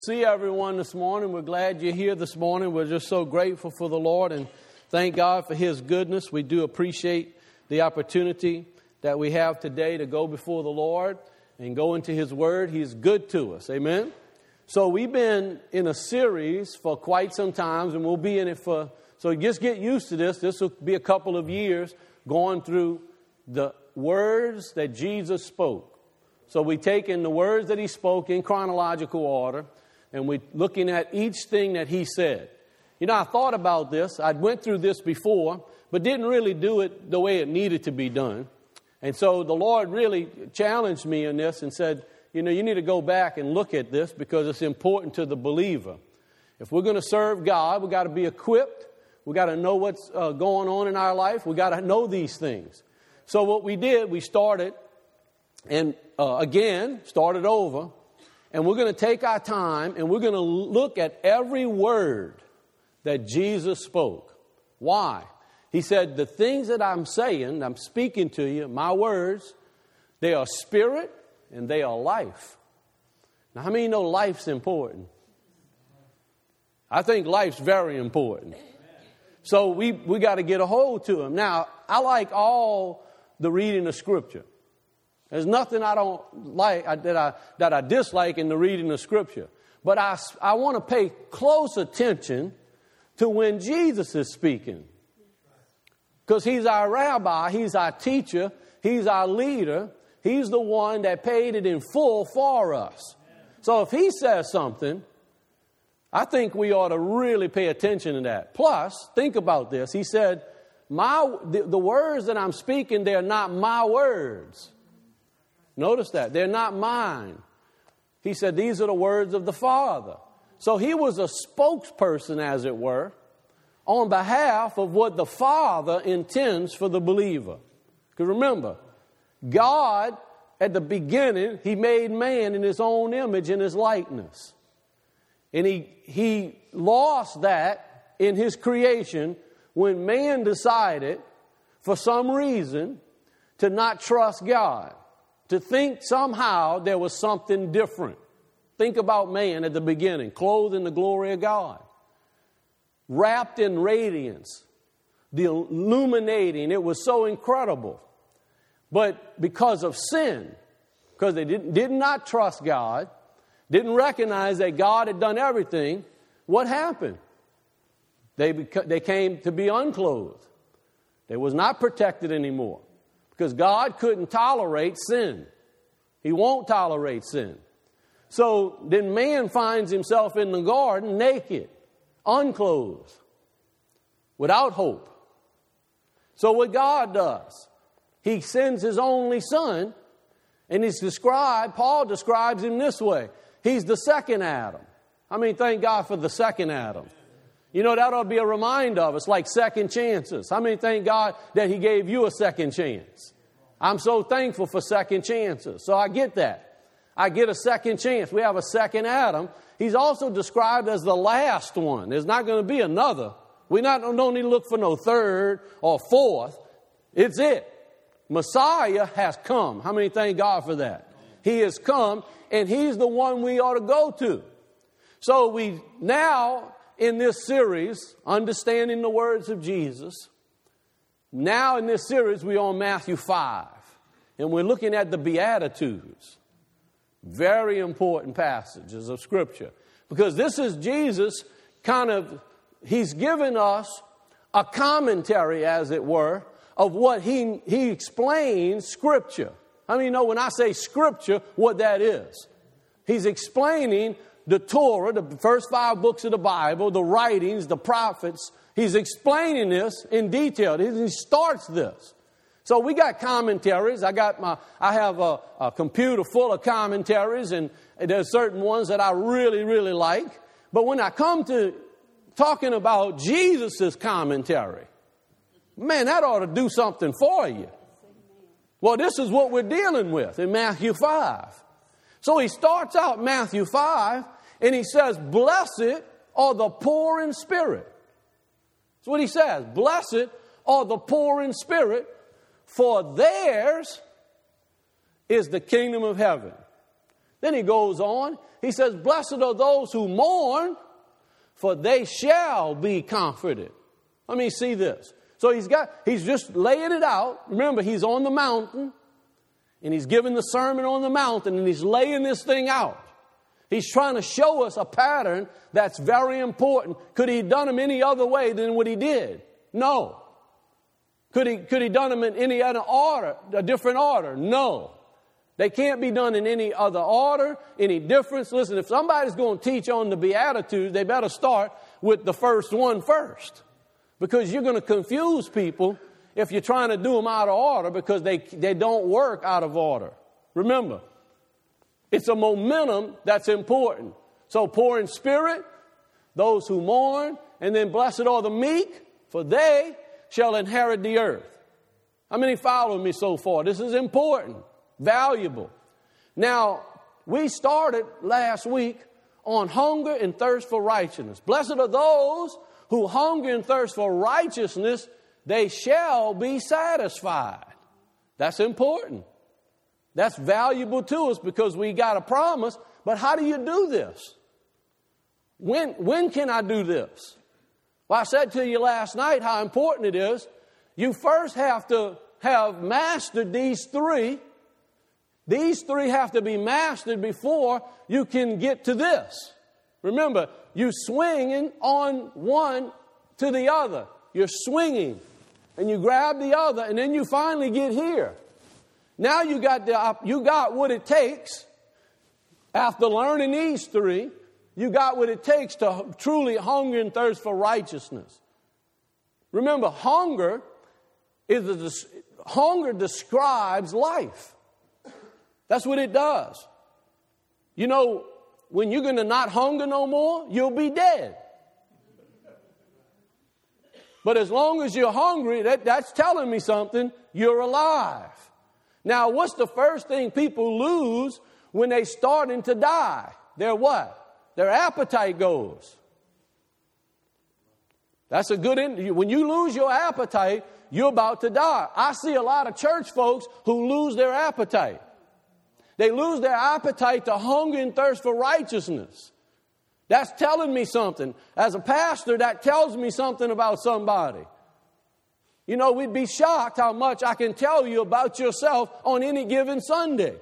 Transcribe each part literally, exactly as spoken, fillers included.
See everyone this morning. We're glad you're here this morning. We're just so grateful for the Lord and thank God for His goodness. We do appreciate the opportunity that we have today to go before the Lord and go into His Word. He's good to us. Amen. So we've been in a series for quite some time, and we'll be in it for, so just get used to this. This will be a couple of years going through the words that Jesus spoke. So we take in the words that He spoke in chronological order, and we're looking at each thing that He said. You know, I thought about this. I went through this before, but didn't really do it the way it needed to be done. And so the Lord really challenged me in this and said, you know, you need to go back and look at this because it's important to the believer. If we're going to serve God, we've got to be equipped. We've got to know what's uh, going on in our life. We've got to know these things. So what we did, we started, and uh, again, started over. And we're going to take our time and we're going to look at every word that Jesus spoke. Why? He said, the things that I'm saying, I'm speaking to you, my words, they are spirit and they are life. Now, how many know life's important? I think life's very important. So we, we got to get a hold to them. Now, I like all the reading of Scripture. There's nothing I don't like that I that I dislike in the reading of Scripture. But I, I want to pay close attention to when Jesus is speaking. Because He's our rabbi, He's our teacher, He's our leader. He's the one that paid it in full for us. So if He says something, I think we ought to really pay attention to that. Plus, think about this. He said, "My the, the words that I'm speaking, they're not my words." Notice that. They're not mine. He said, these are the words of the Father. So He was a spokesperson, as it were, on behalf of what the Father intends for the believer. Because remember, God, at the beginning, He made man in His own image and His likeness. And He, he lost that in His creation when man decided, for some reason, to not trust God. To think somehow there was something different. Think about man at the beginning, clothed in the glory of God, wrapped in radiance, the illuminating. It was so incredible. But because of sin, because they did, did not trust God, didn't recognize that God had done everything, what happened? They, beca- they came to be unclothed. They was not protected anymore. Because God couldn't tolerate sin. He won't tolerate sin. So then man finds himself in the garden naked, unclothed, without hope. So what God does, He sends His only Son, and He's described, Paul describes Him this way. He's the second Adam. I mean, thank God for the second Adam. You know, that ought to be a reminder of us, like second chances. How many thank God that He gave you a second chance? I'm so thankful for second chances. So I get that. I get a second chance. We have a second Adam. He's also described as the last one. There's not going to be another. We not, don't need to look for no third or fourth. It's it. Messiah has come. How many thank God for that? He has come, and He's the one we ought to go to. So we now, in this series, understanding the words of Jesus, now in this series we're on Matthew five, and we're looking at the Beatitudes. Very important passages of Scripture, because this is Jesus kind of, He's given us a commentary, as it were, of what He, he explains Scripture. How many know when I say Scripture, what that is? He's explaining the Torah, the first five books of the Bible, the writings, the prophets. He's explaining this in detail. He starts this. So we got commentaries. I got my, I have a, a computer full of commentaries, and there's certain ones that I really, really like. But when I come to talking about Jesus' commentary, man, that ought to do something for you. Well, this is what we're dealing with in Matthew five. So he starts out Matthew five, and he says, blessed are the poor in spirit. That's what he says. Blessed are the poor in spirit, for theirs is the kingdom of heaven. Then he goes on. He says, blessed are those who mourn, for they shall be comforted. Let me see this. So he's got, he's just laying it out. Remember, he's on the mountain, and he's giving the sermon on the mountain, and he's laying this thing out. He's trying to show us a pattern that's very important. Could he have done them any other way than what he did? No. Could he, could he done them in any other order, a different order? No. They can't be done in any other order, any difference. Listen, if somebody's going to teach on the Beatitudes, they better start with the first one first. Because you're going to confuse people if you're trying to do them out of order, because they, they don't work out of order. Remember, it's a momentum that's important. So poor in spirit, those who mourn, and then blessed are the meek, for they shall inherit the earth. How many follow me so far? This is important, valuable. Now, we started last week on hunger and thirst for righteousness. Blessed are those who hunger and thirst for righteousness, they shall be satisfied. That's important. That's valuable to us because we got a promise. But how do you do this? When, when can I do this? Well, I said to you last night how important it is. You first have to have mastered these three. These three have to be mastered before you can get to this. Remember, you're swinging on one to the other. You're swinging, and you grab the other, and then you finally get here. Now you got the, you got what it takes. After learning these three, you got what it takes to truly hunger and thirst for righteousness. Remember, hunger is a, hunger describes life. That's what it does. You know, when you're going to not hunger no more, you'll be dead. But as long as you're hungry, that, that's telling me something. You're alive. Now, what's the first thing people lose when they starting to die? Their what? Their appetite goes. That's a good end. When you lose your appetite, you're about to die. I see a lot of church folks who lose their appetite. They lose their appetite to hunger and thirst for righteousness. That's telling me something. As a pastor, that tells me something about somebody. You know, we'd be shocked how much I can tell you about yourself on any given Sunday.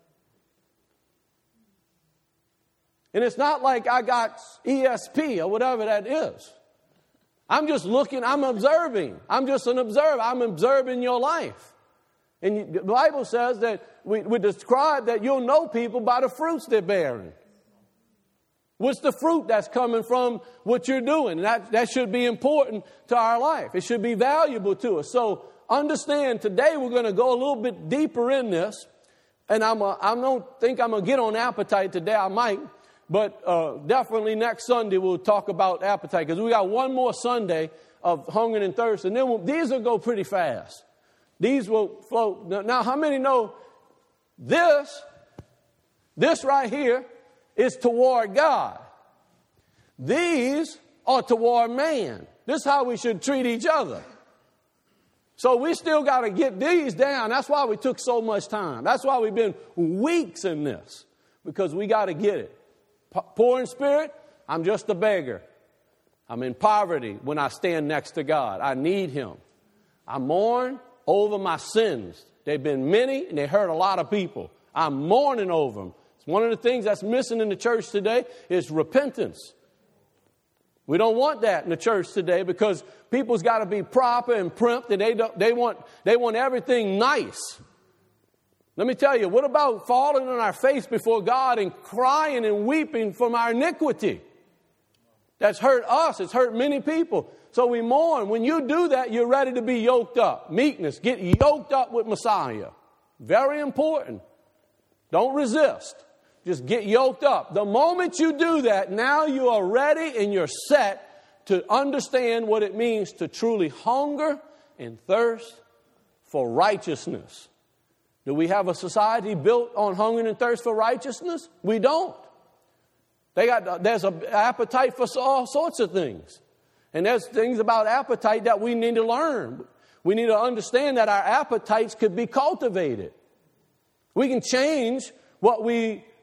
And it's not like I got E S P or whatever that is. I'm just looking, I'm observing. I'm just an observer. I'm observing your life. And the Bible says that we, we describe that you'll know people by the fruits they're bearing. What's the fruit that's coming from what you're doing? And that, that should be important to our life. It should be valuable to us. So understand, today we're going to go a little bit deeper in this. And I'm a, I don't think I'm going to get on appetite today. I might. But uh, definitely next Sunday we'll talk about appetite. Because we got one more Sunday of hunger and thirst. And then we'll, these will go pretty fast. These will flow. Now, now how many know this, this right here, is toward God. These are toward man. This is how we should treat each other. So we still got to get these down. That's why we took so much time. That's why we've been weeks in this. Because we got to get it. P- poor in spirit, I'm just a beggar. I'm in poverty when I stand next to God. I need Him. I mourn over my sins. They've been many and they hurt a lot of people. I'm mourning over them. One of the things that's missing in the church today is repentance. We don't want that in the church today because people's got to be proper and primped, and they don't, they want they want everything nice. Let me tell you, what about falling on our face before God and crying and weeping from our iniquity? That's hurt us. It's hurt many people. So we mourn. When you do that, you're ready to be yoked up. Meekness. Get yoked up with Messiah. Very important. Don't resist. Just get yoked up. The moment you do that, now you are ready and you're set to understand what it means to truly hunger and thirst for righteousness. Do we have a society built on hunger and thirst for righteousness? We don't. They got, there's an appetite for all sorts of things. And there's things about appetite that we need to learn. We need to understand that our appetites could be cultivated. We can change what we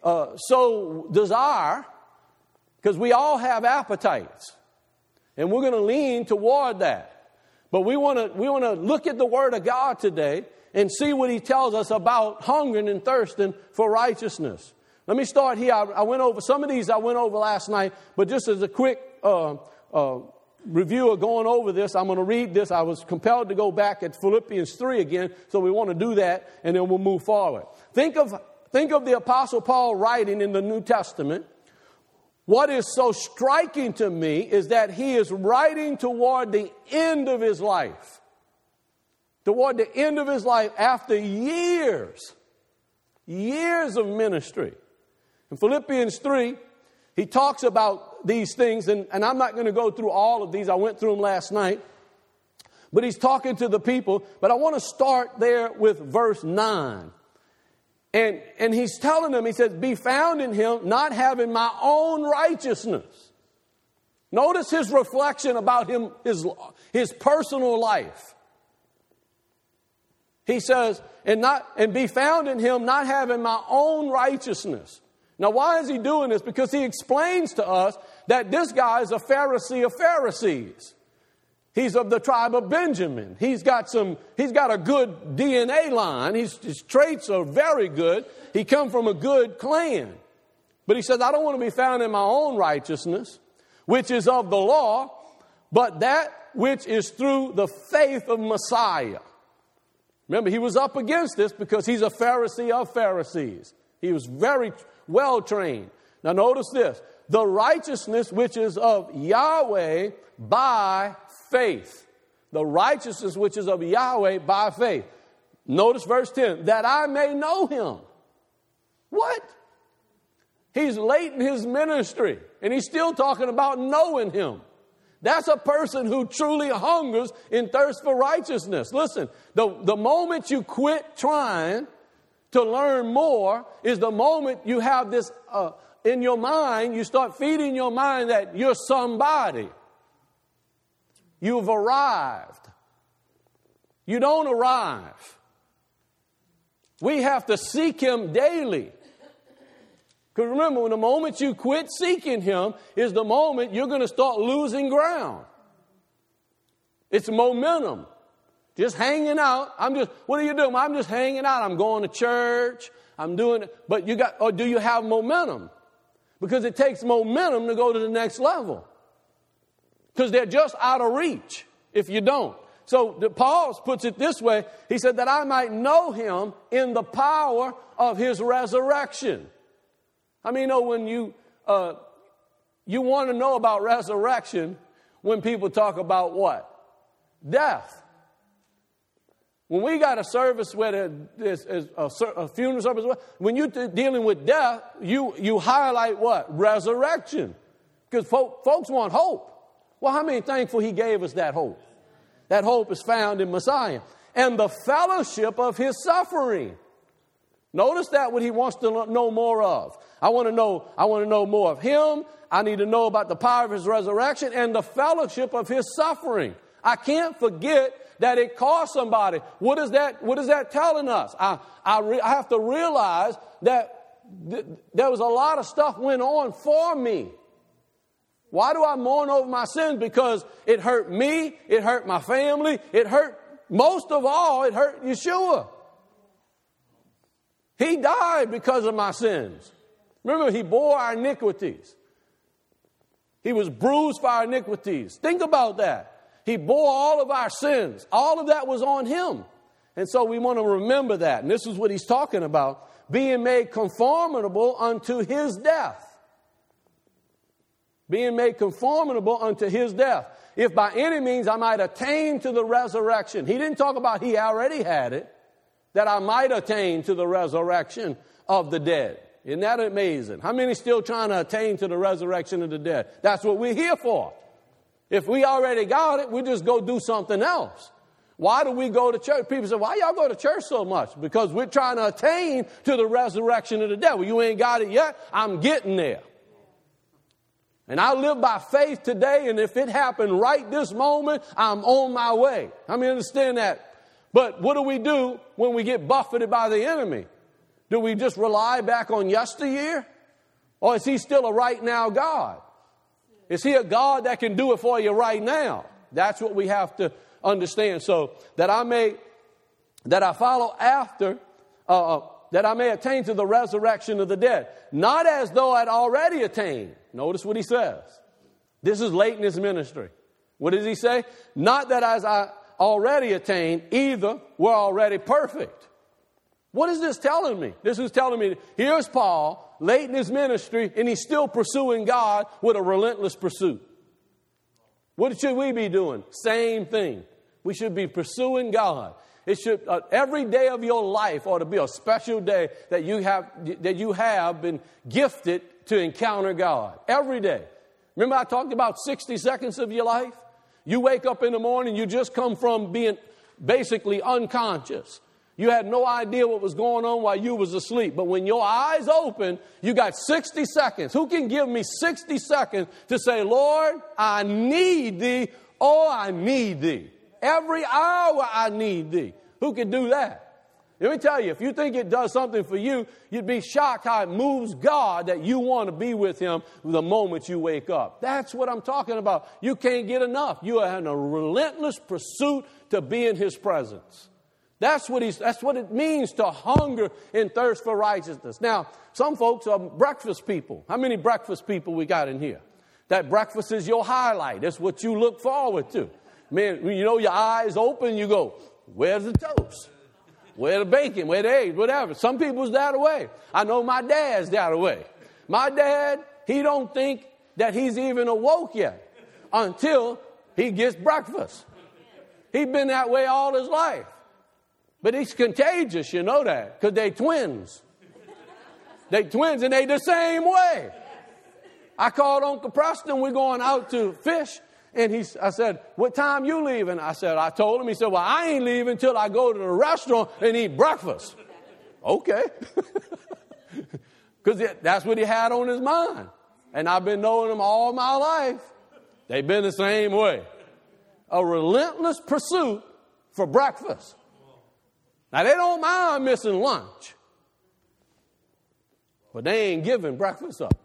uh, so desire, because we all have appetites, and we're going to lean toward that. But we want to we want to look at the Word of God today and see what He tells us about hungering and thirsting for righteousness. Let me start here. I, I went over some of these I went over last night, but just as a quick uh, uh, review of going over this, I'm going to read this. I was compelled to go back at Philippians three again, so we want to do that, and then we'll move forward. Think of, think of the Apostle Paul writing in the New Testament. What is so striking to me is that he is writing toward the end of his life. Toward the end of his life, after years, years of ministry. In Philippians three, he talks about these things, and, and I'm not going to go through all of these. I went through them last night. But he's talking to the people. But I want to start there with verse nine. And, and he's telling them, he says, be found in him, not having my own righteousness. Notice his reflection about him, his, his personal life. He says, and not and be found in him, not having my own righteousness. Now, why is he doing this? Because he explains to us that this guy is a Pharisee of Pharisees. He's of the tribe of Benjamin. He's got some, he's got a good D N A line. He's, his traits are very good. He come from a good clan. But he says, I don't want to be found in my own righteousness, which is of the law, but that which is through the faith of Messiah. Remember, he was up against this because he's a Pharisee of Pharisees. He was very well trained. Now notice this. The righteousness which is of Yahweh by faith. The righteousness which is of Yahweh by faith. Notice verse ten. That I may know him. What? He's late in his ministry, and he's still talking about knowing him. That's a person who truly hungers and thirsts for righteousness. Listen, the, the moment you quit trying to learn more is the moment you have this uh, in your mind, you start feeding your mind that you're somebody. You've arrived. You don't arrive. We have to seek him daily. Because remember, when the moment you quit seeking him is the moment you're going to start losing ground. It's momentum. Just hanging out. I'm just, what are you doing? I'm just hanging out. I'm going to church. I'm doing it. But you got, or do you have momentum? Because it takes momentum to go to the next level. Because they're just out of reach if you don't. So the, Paul puts it this way. He said that I might know him in the power of his resurrection. I mean, you know, when you, uh, you want to know about resurrection when people talk about what? Death. When we got a service where there's a, a funeral service, when you're dealing with death, you, you highlight what? Resurrection. Because folk, folks want hope. Well, how many thankful he gave us that hope? That hope is found in Messiah. And the fellowship of his suffering. Notice that what he wants to know more of. I want to know, I want to know more of him. I need to know about the power of his resurrection and the fellowship of his suffering. I can't forget that it cost somebody. What is that, what is that telling us? I, I, re, I have to realize that th- there was a lot of stuff went on for me. Why do I mourn over my sins? Because it hurt me, it hurt my family, it hurt, most of all, it hurt Yeshua. He died because of my sins. Remember, he bore our iniquities. He was bruised for our iniquities. Think about that. He bore all of our sins. All of that was on him. And so we want to remember that. And this is what he's talking about. Being made conformable unto his death. Being made conformable unto his death. If by any means I might attain to the resurrection. He didn't talk about he already had it. That I might attain to the resurrection of the dead. Isn't that amazing? How many still trying to attain to the resurrection of the dead? That's what we're here for. If we already got it, we just go do something else. Why do we go to church? People say, why y'all go to church so much? Because we're trying to attain to the resurrection of the dead. Well, you ain't got it yet. I'm getting there. And I live by faith today, and if it happened right this moment, I'm on my way. I mean, understand that. But what do we do when we get buffeted by the enemy? Do we just rely back on yesteryear? Or is he still a right now God? Is he a God that can do it for you right now? That's what we have to understand. So that I may, that I follow after, uh, that I may attain to the resurrection of the dead. Not as though I'd already attained. Notice what he says. This is late in his ministry. What does he say? Not that as I already attained, either were already perfect. What is this telling me? This is telling me, here's Paul, late in his ministry, and he's still pursuing God with a relentless pursuit. What should we be doing? Same thing. We should be pursuing God. It should, uh, every day of your life ought to be a special day that you have, that you have been gifted to encounter God. Every day. Remember I talked about sixty seconds of your life? You wake up in the morning, you just come from being basically unconscious. You had no idea what was going on while you was asleep. But when your eyes open, you got sixty seconds. Who can give me sixty seconds to say, Lord, I need thee. Oh, I need thee. Every hour I need thee. Who can do that? Let me tell you, if you think it does something for you, you'd be shocked how it moves God that you want to be with him the moment you wake up. That's what I'm talking about. You can't get enough. You are in a relentless pursuit to be in his presence. That's what he's, that's what it means to hunger and thirst for righteousness. Now, some folks are breakfast people. How many breakfast people we got in here? That breakfast is your highlight. That's what you look forward to. Man, you know, your eyes open, you go, where's the toast? Where's the bacon? Where's the eggs? Whatever. Some people's that way. I know my dad's that way. My dad, he don't think that he's even awoke yet until he gets breakfast. He's been that way all his life. But he's contagious, you know that, because they twins. They twins, and they the same way. I called Uncle Preston. We're going out to fish. And he, I said, what time you leaving? I said, I told him. He said, well, I ain't leaving until I go to the restaurant and eat breakfast. Okay. Because that's what he had on his mind. And I've been knowing him all my life. They've been the same way. A relentless pursuit for breakfast. Now, they don't mind missing lunch. But they ain't giving breakfast up.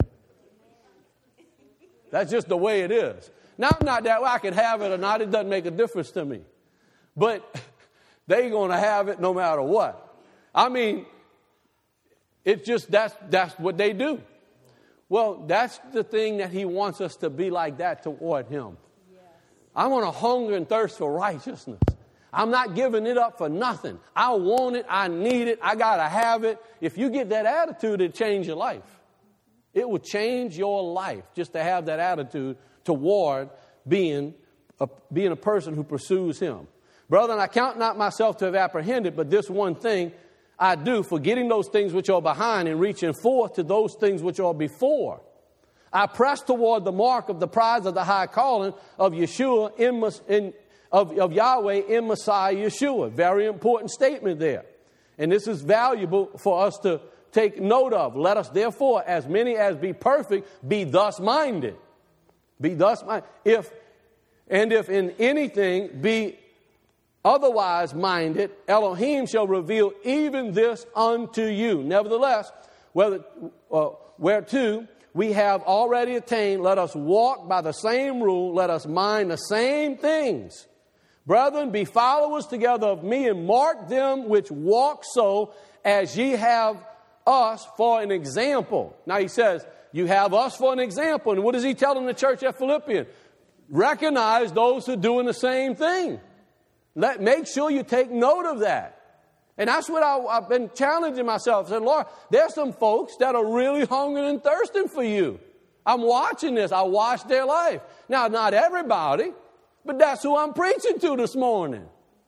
That's just the way it is. Now, I'm not that way. I could have it or not. It doesn't make a difference to me. But they're going to have it no matter what. I mean, it's just that's that's what they do. Well, that's the thing that he wants us to be like that toward him. Yes. I want to hunger and thirst for righteousness. I'm not giving it up for nothing. I want it. I need it. I got to have it. If you get that attitude, it'll change your life. It will change your life just to have that attitude toward being a, being a person who pursues him. Brethren, I count not myself to have apprehended, but this one thing I do, forgetting those things which are behind and reaching forth to those things which are before. I press toward the mark of the prize of the high calling of Yeshua in, in of, of Yahweh in Messiah Yeshua. Very important statement there. And this is valuable for us to take note of. Let us therefore, as many as be perfect, be thus minded. Be thus minded. If, and if in anything be otherwise minded, Elohim shall reveal even this unto you. Nevertheless, whether, uh, whereto we have already attained, let us walk by the same rule, let us mind the same things. Brethren, be followers together of me, and mark them which walk so, as ye have us for an example. Now he says, you have us for an example. And what is he telling the church at Philippians? Recognize those who are doing the same thing. Let, make sure you take note of that. And that's what I, I've been challenging myself. I said, Lord, there's some folks that are really hungry and thirsting for you. I'm watching this. I watch their life. Now, not everybody, but that's who I'm preaching to this morning.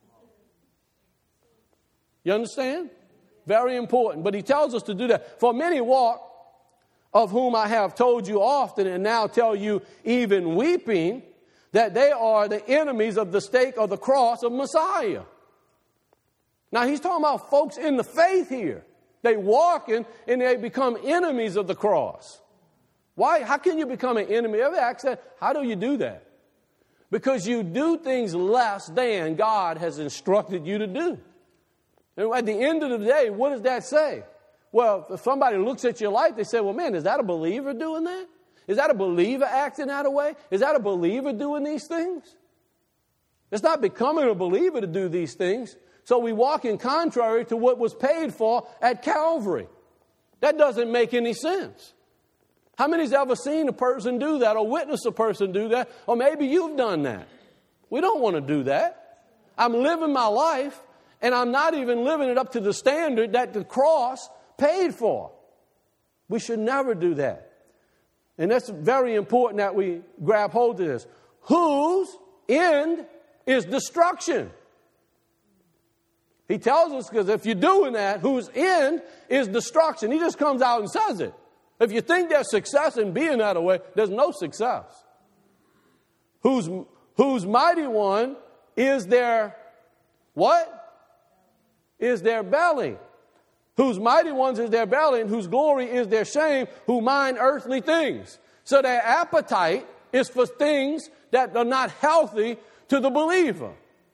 You understand? Very important. But he tells us to do that. For many walk, of whom I have told you often, and now tell you even weeping, that they are the enemies of the stake of the cross of Messiah. Now he's talking about folks in the faith here. They walking and they become enemies of the cross. Why? How can you become an enemy? Ever ask that? How do you do that? Because you do things less than God has instructed you to do. And at the end of the day, what does that say? Well, if somebody looks at your life, they say, well, man, is that a believer doing that? Is that a believer acting that way? Is that a believer doing these things? It's not becoming a believer to do these things. So we walk in contrary to what was paid for at Calvary. That doesn't make any sense. How many's ever seen a person do that or witnessed a person do that? Or maybe you've done that. We don't want to do that. I'm living my life, and I'm not even living it up to the standard that the cross paid for. We should never do that. And that's very important that we grab hold of this. Whose end is destruction? He tells us, because if you're doing that, whose end is destruction. He just comes out and says it. If you think there's success in being that way, there's no success. Whose, whose mighty one is their what? Is their belly. Whose mighty ones is their belly, and whose glory is their shame, who mind earthly things. So their appetite is for things that are not healthy to the believer.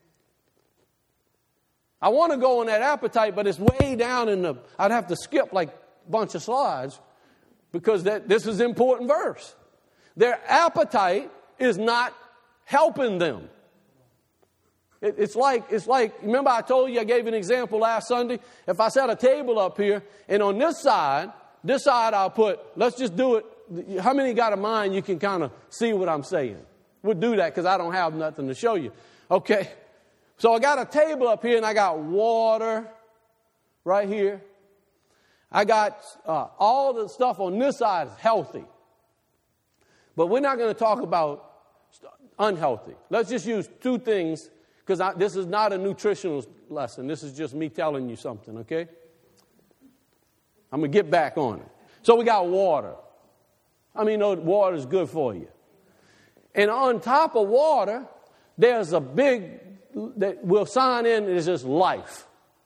I want to go on that appetite, but it's way down in the, I'd have to skip like a bunch of slides because that, this is an important verse. Their appetite is not helping them. It, it's like, it's like, remember I told you, I gave an example last Sunday. If I set a table up here, and on this side, this side I'll put, let's just do it. How many got a mind you can kind of see what I'm saying? We'll do that because I don't have nothing to show you. Okay. So I got a table up here, and I got water right here. I got uh, all the stuff on this side is healthy. But we're not going to talk about unhealthy. Let's just use two things, because this is not a nutritional lesson. This is just me telling you something, okay? I'm going to get back on it. So we got water. I mean, you know, water is good for you. And on top of water, there's a big, that will sign in, is just life.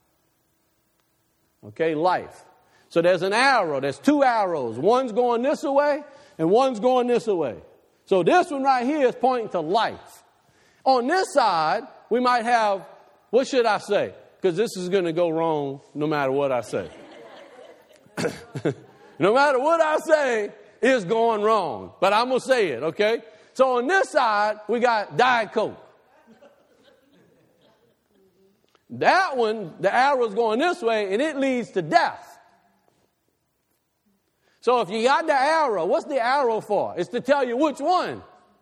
Okay, life. So there's an arrow. There's two arrows. One's going this way, and one's going this way. So this one right here is pointing to life. On this side, we might have, what should I say? Because this is going to go wrong no matter what I say. No matter what I say, it's going wrong. But I'm going to say it, okay? So on this side, we got Diet Coke. That one, the arrow's going this way, and it leads to death. So if you got the arrow, what's the arrow for? It's to tell you which one.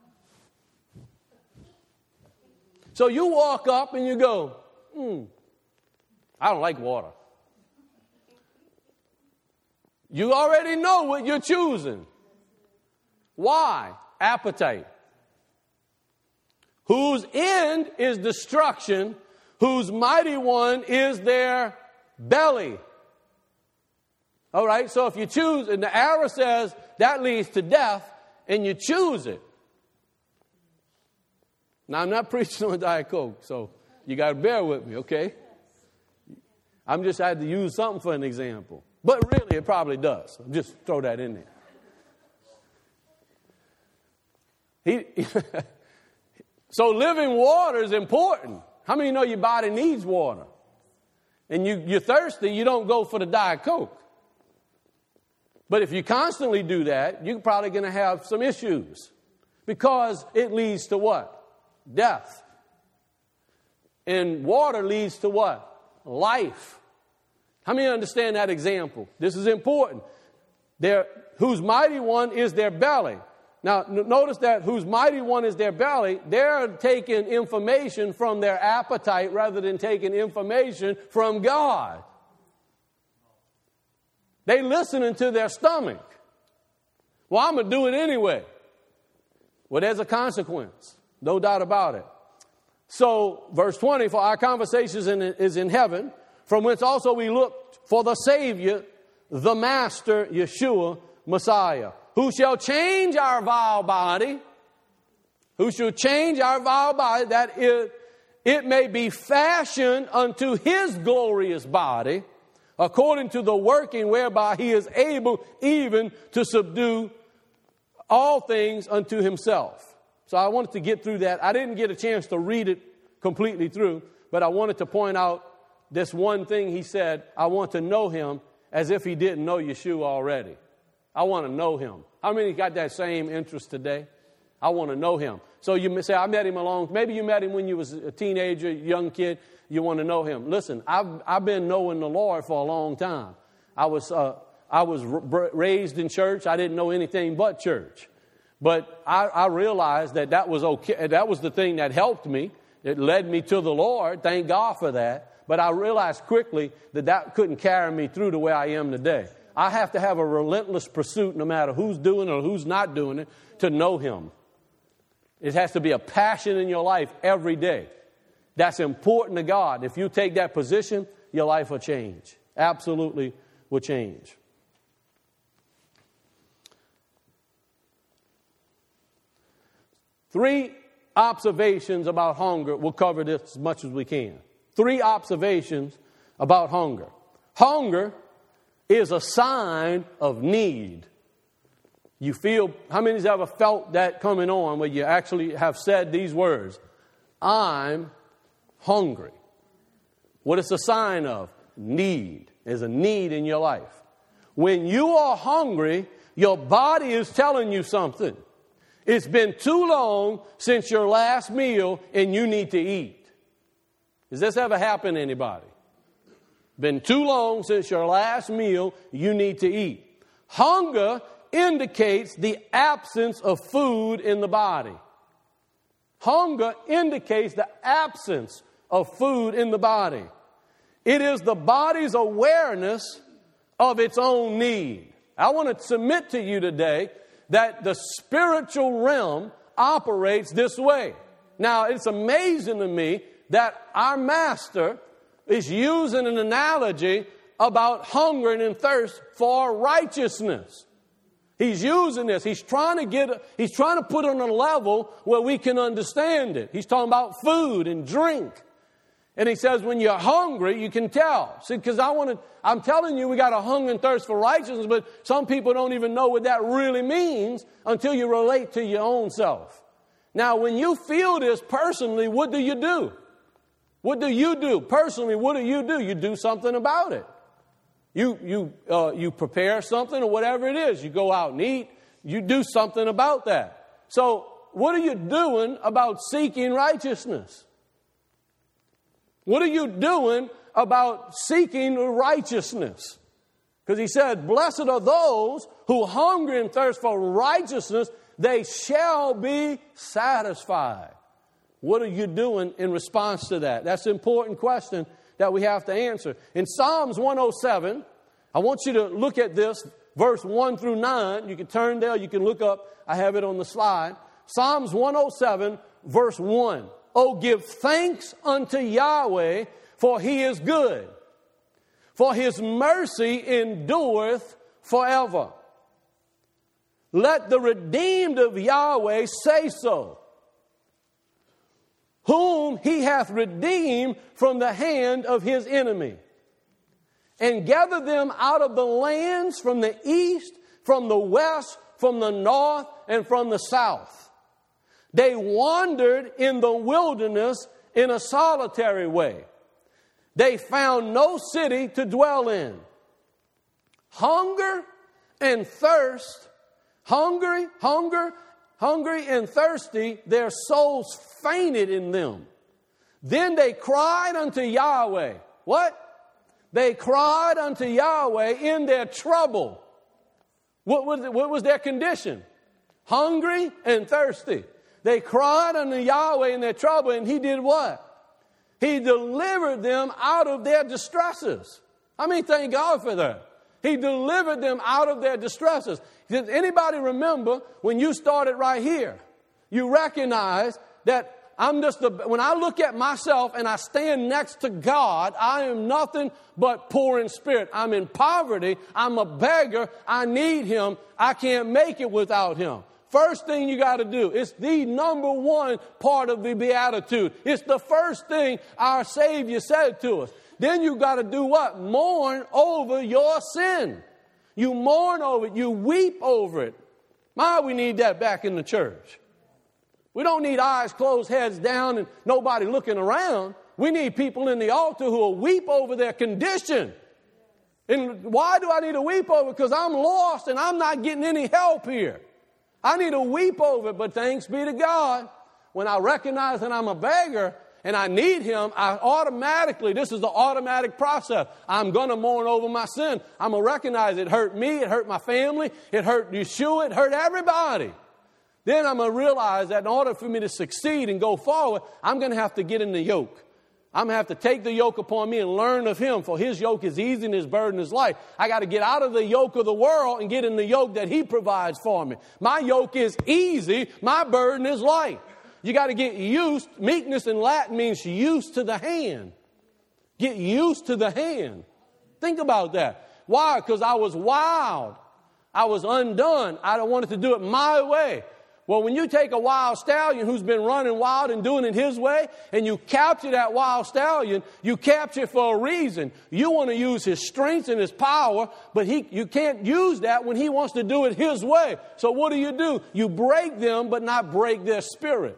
So you walk up and you go, hmm, I don't like water. You already know what you're choosing. Why? Appetite. Whose end is destruction, whose mighty one is their belly. All right, so if you choose, and the arrow says that leads to death, and you choose it. Now, I'm not preaching on Diet Coke, so you got to bear with me, okay? I'm just had to use something for an example. But really, it probably does. Just throw that in there. He, so living water is important. How many know your body needs water? And you, you're thirsty, you don't go for the Diet Coke. But if you constantly do that, you're probably going to have some issues. Because it leads to what? Death. And water leads to what? Life. How many understand that example? This is important. Their, whose mighty one is their belly. Now, n- notice that whose mighty one is their belly, they're taking information from their appetite rather than taking information from God. They listening to their stomach. Well, I'm going to do it anyway. Well, there's a consequence. No doubt about it. So, verse twenty, for our conversation is in, is in heaven, from whence also we look for the Savior, the Master, Yeshua, Messiah, who shall change our vile body, who shall change our vile body, that it, it may be fashioned unto his glorious body, according to the working whereby he is able even to subdue all things unto himself. So I wanted to get through that. I didn't get a chance to read it completely through, but I wanted to point out this one thing he said, I want to know him as if he didn't know Yeshua already. I want to know him. How many got that same interest today? I want to know him. So you may say, I met him along, maybe you met him when you was a teenager, young kid, you want to know him. Listen, I've, I've been knowing the Lord for a long time. I was, uh, I was r- raised in church. I didn't know anything but church. But I, I realized that that was okay. That was the thing that helped me. It led me to the Lord. Thank God for that. But I realized quickly that that couldn't carry me through to where I am today. I have to have a relentless pursuit, no matter who's doing it or who's not doing it, to know him. It has to be a passion in your life every day. That's important to God. If you take that position, your life will change. Absolutely will change. Three observations about hunger. We'll cover this as much as we can. Three observations about hunger. Hunger is a sign of need. You feel, how many's ever felt that coming on where you actually have said these words? I'm hungry. What is a sign of? Need. There's a need in your life. When you are hungry, your body is telling you something. It's been too long since your last meal and you need to eat. Has this ever happened to anybody? Been too long since your last meal, you need to eat. Hunger indicates the absence of food in the body. Hunger indicates the absence of food in the body. It is the body's awareness of its own need. I want to submit to you today that the spiritual realm operates this way. Now, it's amazing to me that our master is using an analogy about hunger and thirst for righteousness. He's using this. He's trying to get, he's trying to put it on a level where we can understand it. He's talking about food and drink. And he says, when you're hungry, you can tell. See, because I want to, I'm telling you, we got a hunger and thirst for righteousness, but some people don't even know what that really means until you relate to your own self. Now, when you feel this personally, what do you do? What do you do? Personally, what do you do? You do something about it. You, you, uh, you prepare something or whatever it is. You go out and eat. You do something about that. So, what are you doing about seeking righteousness? What are you doing about seeking righteousness? Because he said, blessed are those who hunger and thirst for righteousness, they shall be satisfied. What are you doing in response to that? That's an important question that we have to answer. In Psalms one oh seven, I want you to look at this, verse one through nine. You can turn there, you can look up. I have it on the slide. Psalms one oh seven, verse one. Oh, give thanks unto Yahweh, for he is good, for his mercy endureth forever. Let the redeemed of Yahweh say so, whom he hath redeemed from the hand of his enemy, and gathered them out of the lands from the east, from the west, from the north, and from the south. They wandered in the wilderness in a solitary way. They found no city to dwell in. Hunger and thirst, hungry, hunger, hungry and thirsty, their souls fainted in them. Then they cried unto Yahweh. What? They cried unto Yahweh in their trouble. What was, what was their condition? Hungry and thirsty. They cried unto Yahweh in their trouble, and he did what? He delivered them out of their distresses. I mean, thank God for that. He delivered them out of their distresses. Does anybody remember when you started right here? You recognize that I'm just, a, when I look at myself and I stand next to God, I am nothing but poor in spirit. I'm in poverty. I'm a beggar. I need him. I can't make it without him. First thing you got to do, it's the number one part of the Beatitude. It's the first thing our Savior said to us. Then you got to do what? Mourn over your sin. You mourn over it. You weep over it. My, we need that back in the church. We don't need eyes closed, heads down, and nobody looking around. We need people in the altar who will weep over their condition. And why do I need to weep over it? Because I'm lost and I'm not getting any help here. I need to weep over it, but thanks be to God. When I recognize that I'm a beggar and I need Him, I automatically, this is the automatic process. I'm going to mourn over my sin. I'm going to recognize it hurt me, it hurt my family, it hurt Yeshua, it hurt everybody. Then I'm going to realize that in order for me to succeed and go forward, I'm going to have to get in the yoke. I'm going to have to take the yoke upon me and learn of Him, for His yoke is easy and His burden is light. I got to get out of the yoke of the world and get in the yoke that He provides for me. My yoke is easy. My burden is light. You got to get used. Meekness in Latin means used to the hand. Get used to the hand. Think about that. Why? Because I was wild. I was undone. I wanted to do it my way. Well, when you take a wild stallion who's been running wild and doing it his way, and you capture that wild stallion, you capture it for a reason. You want to use his strength and his power, but he, you can't use that when he wants to do it his way. So what do you do? You break them, but not break their spirit.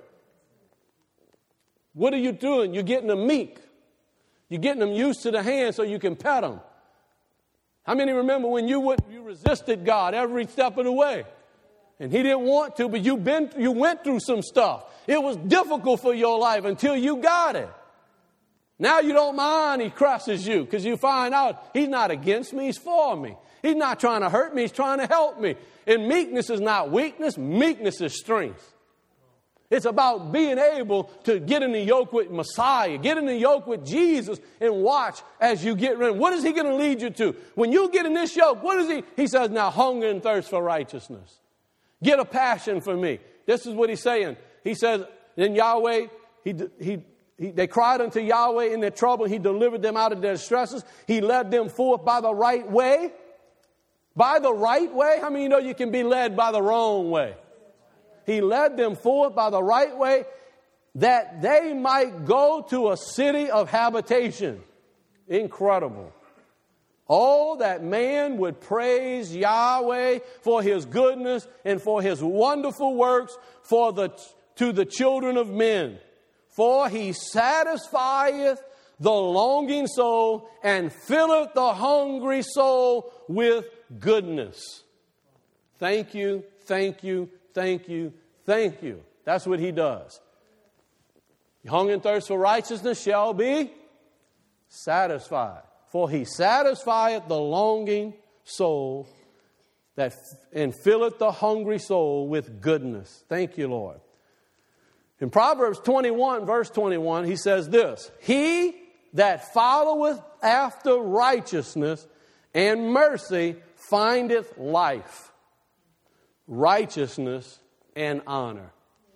What are you doing? You're getting them meek. You're getting them used to the hand so you can pet them. How many remember when you would, you resisted God every step of the way? And He didn't want to, but you been you went through some stuff. It was difficult for your life until you got it. Now you don't mind He crosses you because you find out He's not against me, He's for me. He's not trying to hurt me, He's trying to help me. And meekness is not weakness, meekness is strength. It's about being able to get in the yoke with Messiah, get in the yoke with Jesus, and watch as you get rid. What is He going to lead you to? When you get in this yoke, what is He? He says, now hunger and thirst for righteousness. Get a passion for me. This is what He's saying. He says, in Yahweh, he, he, he, they cried unto Yahweh in their trouble. He delivered them out of their distresses. He led them forth by the right way. By the right way? How many of you know you can be led by the wrong way? He led them forth by the right way, that they might go to a city of habitation. Incredible. Oh, that man would praise Yahweh for His goodness and for His wonderful works for the, to the children of men. For He satisfieth the longing soul and filleth the hungry soul with goodness. Thank you, thank you, thank you, thank you. That's what He does. Hunger and thirst for righteousness shall be satisfied. For He satisfieth the longing soul that and filleth the hungry soul with goodness. Thank you, Lord. In Proverbs twenty-one, verse twenty-one, he says this: He that followeth after righteousness and mercy findeth life, righteousness, and honor.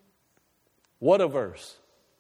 What a verse.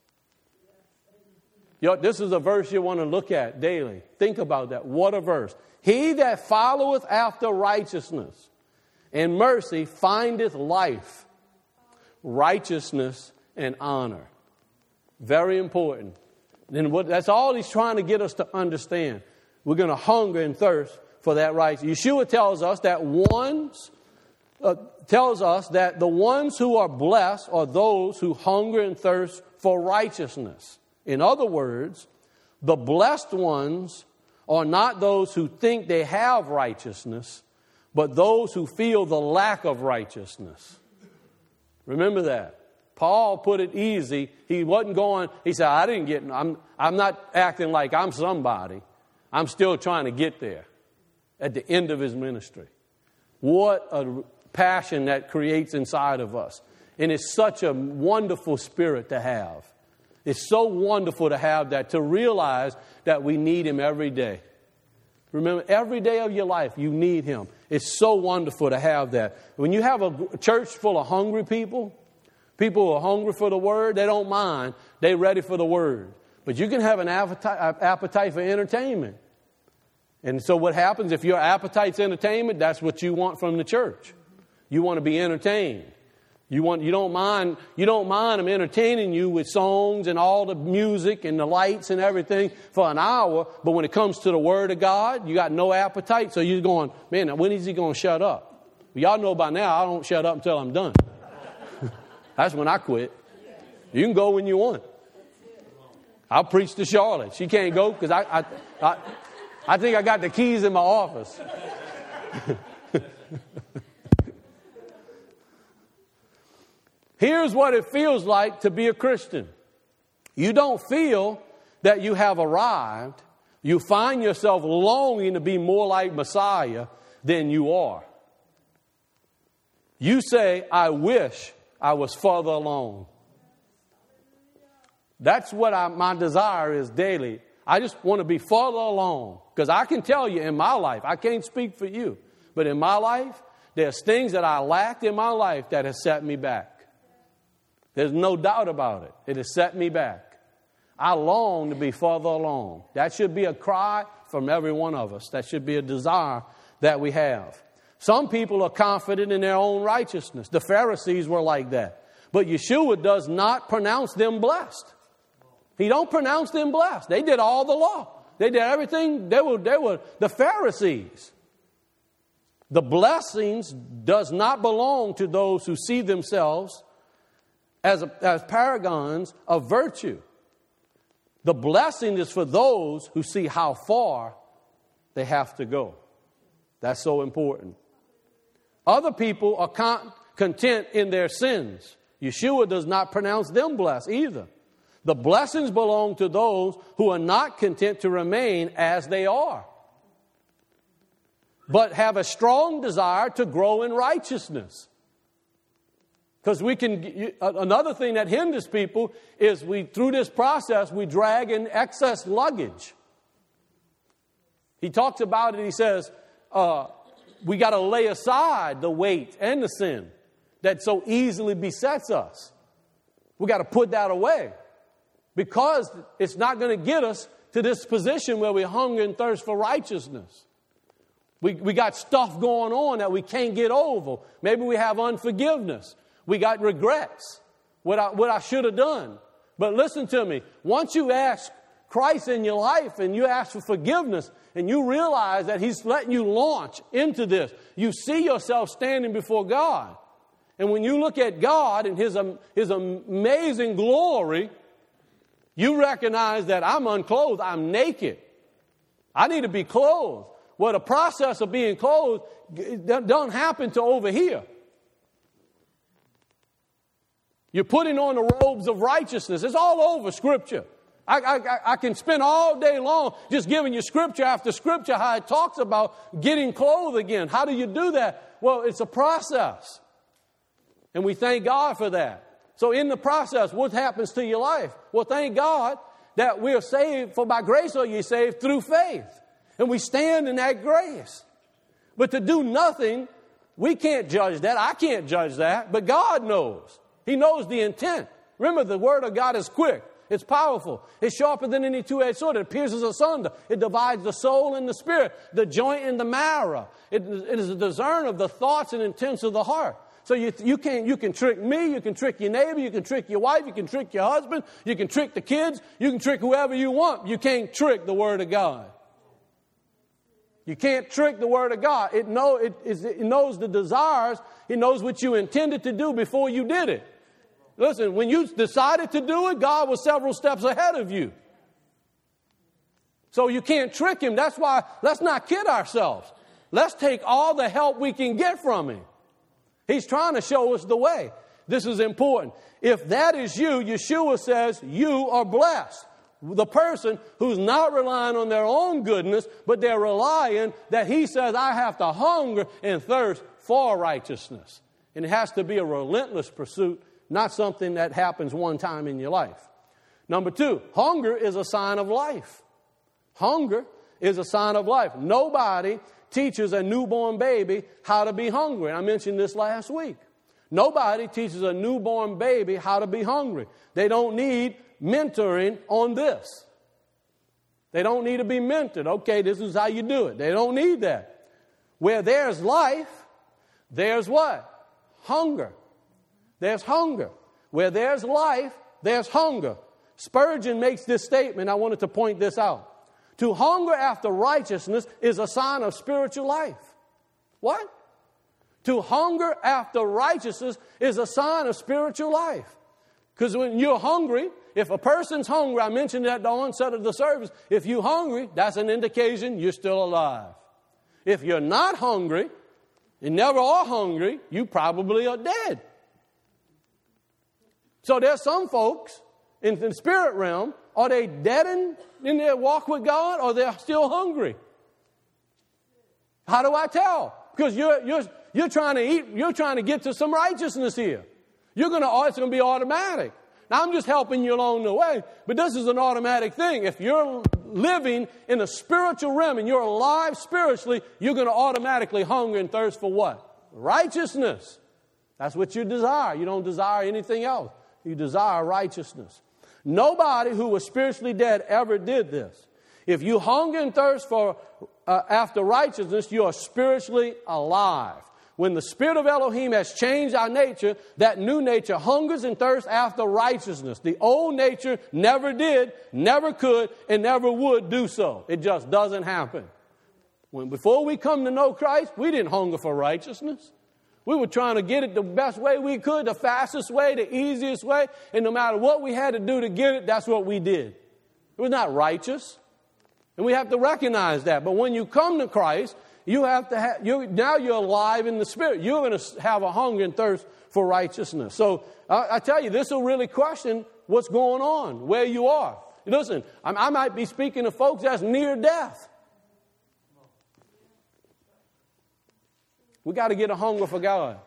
Yo, this is a verse you want to look at daily. Think about that. What a verse. He that followeth after righteousness and mercy findeth life, righteousness, and honor. Very important. And what, that's all He's trying to get us to understand. We're going to hunger and thirst for that righteousness. Yeshua tells us that ones, uh, tells us that the ones who are blessed are those who hunger and thirst for righteousness. In other words, the blessed ones are not those who think they have righteousness, but those who feel the lack of righteousness. Remember that. Paul put it easy. He wasn't going, he said, I didn't get, I'm, I'm not acting like I'm somebody. I'm still trying to get there at the end of his ministry. What a passion that creates inside of us. And it's such a wonderful spirit to have. It's so wonderful to have that, to realize that we need Him every day. Remember, every day of your life, you need Him. It's so wonderful to have that. When you have a church full of hungry people, people who are hungry for the Word, they don't mind. They're ready for the Word. But you can have an appetite, appetite for entertainment. And so what happens if your appetite's entertainment, that's what you want from the church. You want to be entertained. You want, you don't mind, you don't mind them entertaining you with songs and all the music and the lights and everything for an hour. But when it comes to the Word of God, you got no appetite. So you're going, man, when is He going to shut up? Well, y'all know by now I don't shut up until I'm done. That's when I quit. You can go when you want. I'll preach to Charlotte. She can't go because I, I, I, I think I got the keys in my office. Here's what it feels like to be a Christian. You don't feel that you have arrived. You find yourself longing to be more like Messiah than you are. You say, I wish I was further along. That's what I, my desire is daily. I just want to be further along. Because I can tell you in my life, I can't speak for you, but in my life, there's things that I lacked in my life that has set me back. There's no doubt about it. It has set me back. I long to be further along. That should be a cry from every one of us. That should be a desire that we have. Some people are confident in their own righteousness. The Pharisees were like that. But Yeshua does not pronounce them blessed. He don't pronounce them blessed. They did all the law. They did everything. They were, they were the Pharisees. The blessings does not belong to those who see themselves as, a, as paragons of virtue. The blessing is for those who see how far they have to go. That's so important. Other people are con- content in their sins. Yeshua does not pronounce them blessed either. The blessings belong to those who are not content to remain as they are, but have a strong desire to grow in righteousness. Because we can, another thing that hinders people is we, through this process, we drag in excess luggage. He talks about it, he says, uh, we got to lay aside the weight and the sin that so easily besets us. We got to put that away because it's not going to get us to this position where we hunger and thirst for righteousness. We, we got stuff going on that we can't get over. Maybe we have unforgiveness. We got regrets, what I, what I should have done. But listen to me. Once you ask Christ in your life and you ask for forgiveness and you realize that He's letting you launch into this, you see yourself standing before God. And when you look at God and His, um, His amazing glory, you recognize that I'm unclothed, I'm naked. I need to be clothed. Well, the process of being clothed doesn't happen to over here. You're putting on the robes of righteousness. It's all over Scripture. I, I, I can spend all day long just giving you Scripture after Scripture how it talks about getting clothed again. How do you do that? Well, it's a process. And we thank God for that. So in the process, what happens to your life? Well, thank God that we are saved, for by grace are ye saved through faith. And we stand in that grace. But to do nothing, we can't judge that. I can't judge that. But God knows. He knows the intent. Remember, the Word of God is quick. It's powerful. It's sharper than any two-edged sword. It pierces asunder. It divides the soul and the spirit, the joint and the marrow. It, it is a discern of the thoughts and intents of the heart. So you, you, can, you can trick me, you can trick your neighbor, you can trick your wife, you can trick your husband, you can trick the kids, you can trick whoever you want. You can't trick the Word of God. You can't trick the Word of God. It, know, it, is, it knows the desires. It knows what you intended to do before you did it. Listen, when you decided to do it, God was several steps ahead of you. So you can't trick Him. That's why, let's not kid ourselves. Let's take all the help we can get from Him. He's trying to show us the way. This is important. If that is you, Yeshua says you are blessed. The person who's not relying on their own goodness, but they're relying that He says, I have to hunger and thirst for righteousness. And it has to be a relentless pursuit, not something that happens one time in your life. Number two, hunger is a sign of life. Hunger is a sign of life. Nobody teaches a newborn baby how to be hungry. I mentioned this last week. Nobody teaches a newborn baby how to be hungry. They don't need mentoring on this. They don't need to be mentored. Okay, this is how you do it. They don't need that. Where there's life, there's what? Hunger. There's hunger. Where there's life, there's hunger. Spurgeon makes this statement. I wanted to point this out. To hunger after righteousness is a sign of spiritual life. What? To hunger after righteousness is a sign of spiritual life. Because when you're hungry, if a person's hungry, I mentioned at the onset of the service, if you're hungry, that's an indication you're still alive. If you're not hungry, you never are hungry, you probably are dead. So there's some folks in the spirit realm, are they dead in, in their walk with God, or they're still hungry? How do I tell? Because you're you're you're trying to eat, you're trying to get to some righteousness here. You're gonna it's gonna be automatic. Now I'm just helping you along the way, but this is an automatic thing. If you're living in a spiritual realm and you're alive spiritually, you're gonna automatically hunger and thirst for what? Righteousness. That's what you desire. You don't desire anything else. You desire righteousness. Nobody who was spiritually dead ever did this. If you hunger and thirst for uh, after righteousness, you are spiritually alive. When the Spirit of Elohim has changed our nature, that new nature hungers and thirsts after righteousness. The old nature never did, never could, and never would do so. It just doesn't happen. When before we come to know Christ, we didn't hunger for righteousness. We were trying to get it the best way we could, the fastest way, the easiest way. And no matter what we had to do to get it, that's what we did. It was not righteous. And we have to recognize that. But when you come to Christ, you have to have, you now you're alive in the Spirit. You're going to have a hunger and thirst for righteousness. So I, I tell you, this will really question what's going on, where you are. Listen, I, I might be speaking to folks that's near death. We got to get a hunger for God.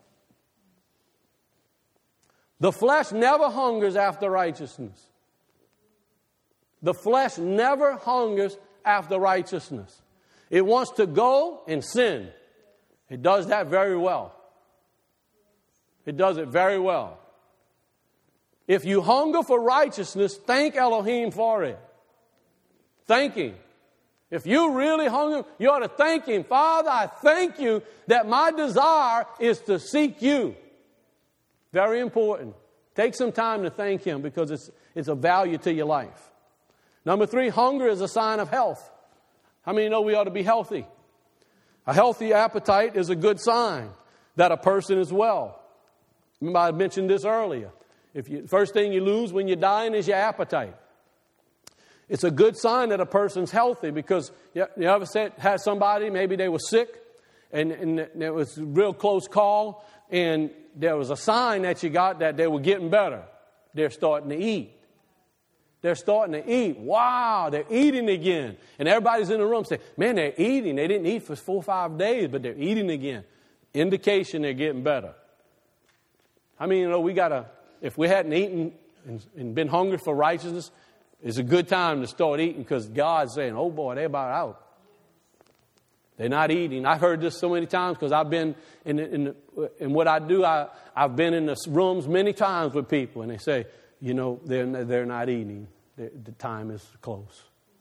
The flesh never hungers after righteousness. The flesh never hungers after righteousness. It wants to go and sin. It does that very well. It does it very well. If you hunger for righteousness, thank Elohim for it. Thank Him. If you really hunger, you ought to thank Him. Father, I thank you that my desire is to seek you. Very important. Take some time to thank Him because it's, it's a value to your life. Number three, hunger is a sign of health. How many know we ought to be healthy? A healthy appetite is a good sign that a person is well. Remember, I mentioned this earlier. If you, first thing you lose when you're dying is your appetite. It's a good sign that a person's healthy because you ever said, had somebody, maybe they were sick, and, and it was a real close call, and there was a sign that you got that they were getting better. They're starting to eat. They're starting to eat. Wow, they're eating again. And everybody's in the room saying, man, they're eating. They didn't eat for four or five days, but they're eating again. Indication they're getting better. I mean, you know, we got to, if we hadn't eaten and, and been hungry for righteousness, it's a good time to start eating because God's saying, oh boy, they're about out. They're not eating. I've heard this so many times because I've been in, in, in what I do. I, I've been in the rooms many times with people and they say, you know, they're, they're not eating. They're, the time is close.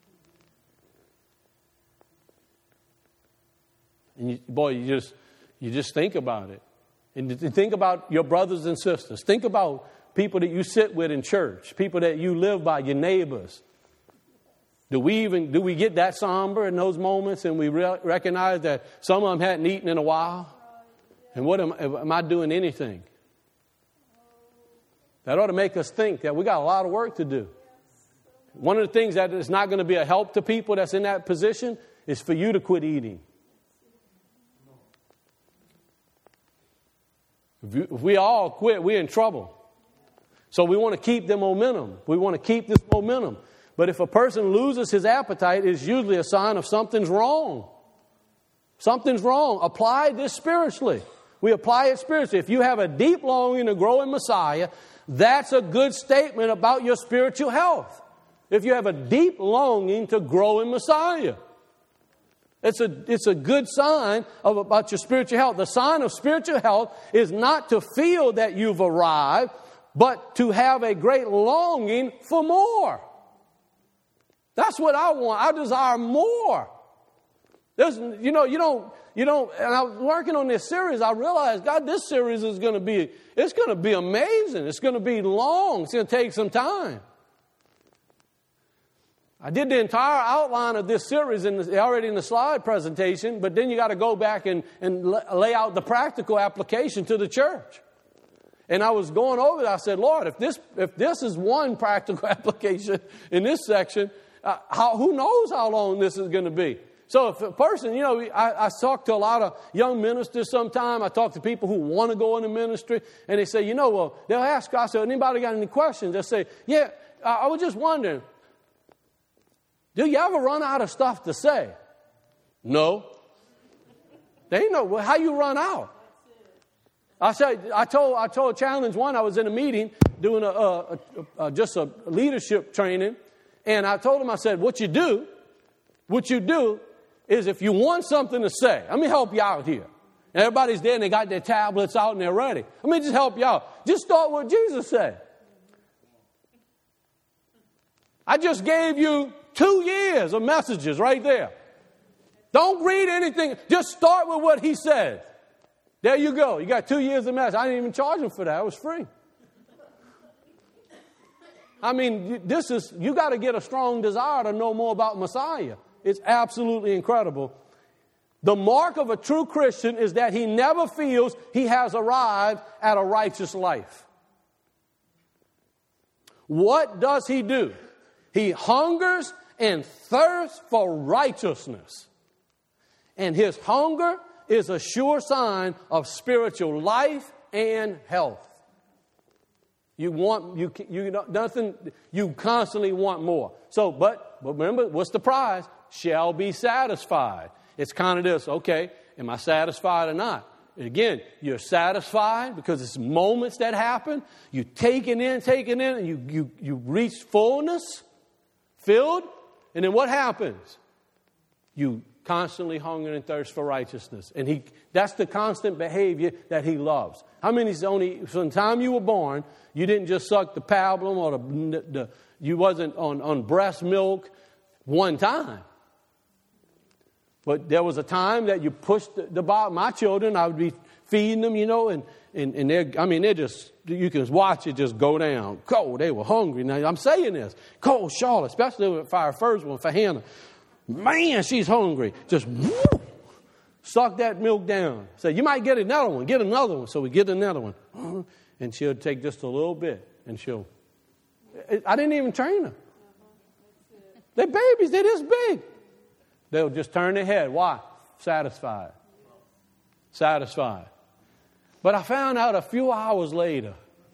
And you, boy, you just, you just think about it. And think about your brothers and sisters. Think about people that you sit with in church, people that you live by, your neighbors. Do we even do we get that somber in those moments and we re- recognize that some of them hadn't eaten in a while? And what am, am I doing anything? That ought to make us think that we got a lot of work to do. One of the things that is not going to be a help to people that's in that position is for you to quit eating. If, you, if we all quit, we're in trouble. So we want to keep the momentum. We want to keep this momentum. But if a person loses his appetite, it's usually a sign of something's wrong. Something's wrong. Apply this spiritually. We apply it spiritually. If you have a deep longing to grow in Messiah, that's a good statement about your spiritual health. If you have a deep longing to grow in Messiah, it's a, it's a good sign of about your spiritual health. The sign of spiritual health is not to feel that you've arrived, but to have a great longing for more. That's what I want. I desire more. There's, you know, you don't, you don't, and I was working on this series, I realized, God, this series is going to be, it's going to be amazing. It's going to be long. It's going to take some time. I did the entire outline of this series in the, already in the slide presentation, but then you got to go back and, and lay out the practical application to the church. And I was going over it. I said, Lord, if this if this is one practical application in this section, uh, how, who knows how long this is going to be? So if a person, you know, I, I talk to a lot of young ministers sometime. I talk to people who want to go into ministry. And they say, you know, well, they'll ask, I said, anybody got any questions? They'll say, yeah, I, I was just wondering, do you ever run out of stuff to say? No. They ain't know, well, how you run out? I said, I told, I told Challenge One, I was in a meeting doing a, a, a, a just a leadership training, and I told them, I said, what you do, what you do is if you want something to say, let me help you out here. And everybody's there and they got their tablets out and they're ready. Let me just help you out. Just start what Jesus said. I just gave you two years of messages right there. Don't read anything. Just start with what he said. There you go. You got two years of message. I didn't even charge him for that. It was free. I mean, this is, you got to get a strong desire to know more about Messiah. It's absolutely incredible. The mark of a true Christian is that he never feels he has arrived at a righteous life. What does he do? He hungers and thirsts for righteousness. And his hunger is a sure sign of spiritual life and health. You want, you, you, nothing, you constantly want more. So, but, but remember, what's the prize? Shall be satisfied. It's kind of this, okay, am I satisfied or not? Again, you're satisfied because it's moments that happen. You take it in, take it in, and you, you, you reach fullness, filled, and then what happens? You constantly hunger and thirst for righteousness. And he that's the constant behavior that he loves. How many's only, from the time you were born, you didn't just suck the pablum or the, the you wasn't on, on breast milk one time. But there was a time that you pushed the, the bottom. My children, I would be feeding them, you know, and, and, and they're, I mean, they're just, you can watch it just go down. Cold, they were hungry. Now, I'm saying this. Cold Charlotte, especially for our first one, for Hannah. Man, she's hungry. Just whoo, suck that milk down. Say, you might get another one. Get another one. So we get another one. And she'll take just a little bit. And she'll, I didn't even train her. They're babies. They're this big. They'll just turn their head. Why? Satisfied. Satisfied. But I found out a few hours later.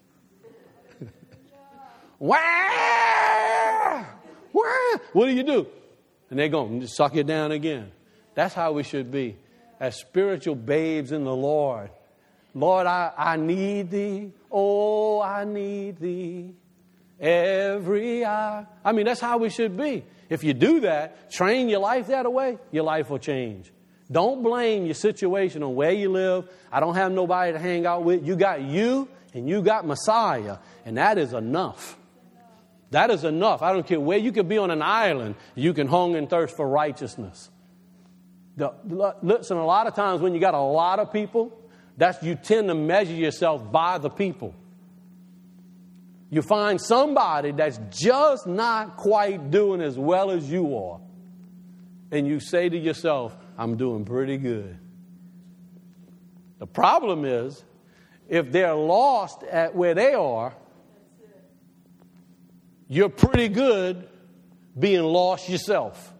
Wah! Wah! What do you do? And they're going to suck it down again. That's how we should be as spiritual babes in the Lord. Lord, I, I need thee. Oh, I need thee. Every hour. I mean, that's how we should be. If you do that, train your life that way, your life will change. Don't blame your situation on where you live. I don't have nobody to hang out with. You got you and you got Messiah. And that is enough. That is enough. I don't care where you could be on an island. You can hunger and thirst for righteousness. The, listen, a lot of times when you got a lot of people, that's you tend to measure yourself by the people. You find somebody that's just not quite doing as well as you are. And you say to yourself, I'm doing pretty good. The problem is, if they're lost at where they are, you're pretty good being lost yourself.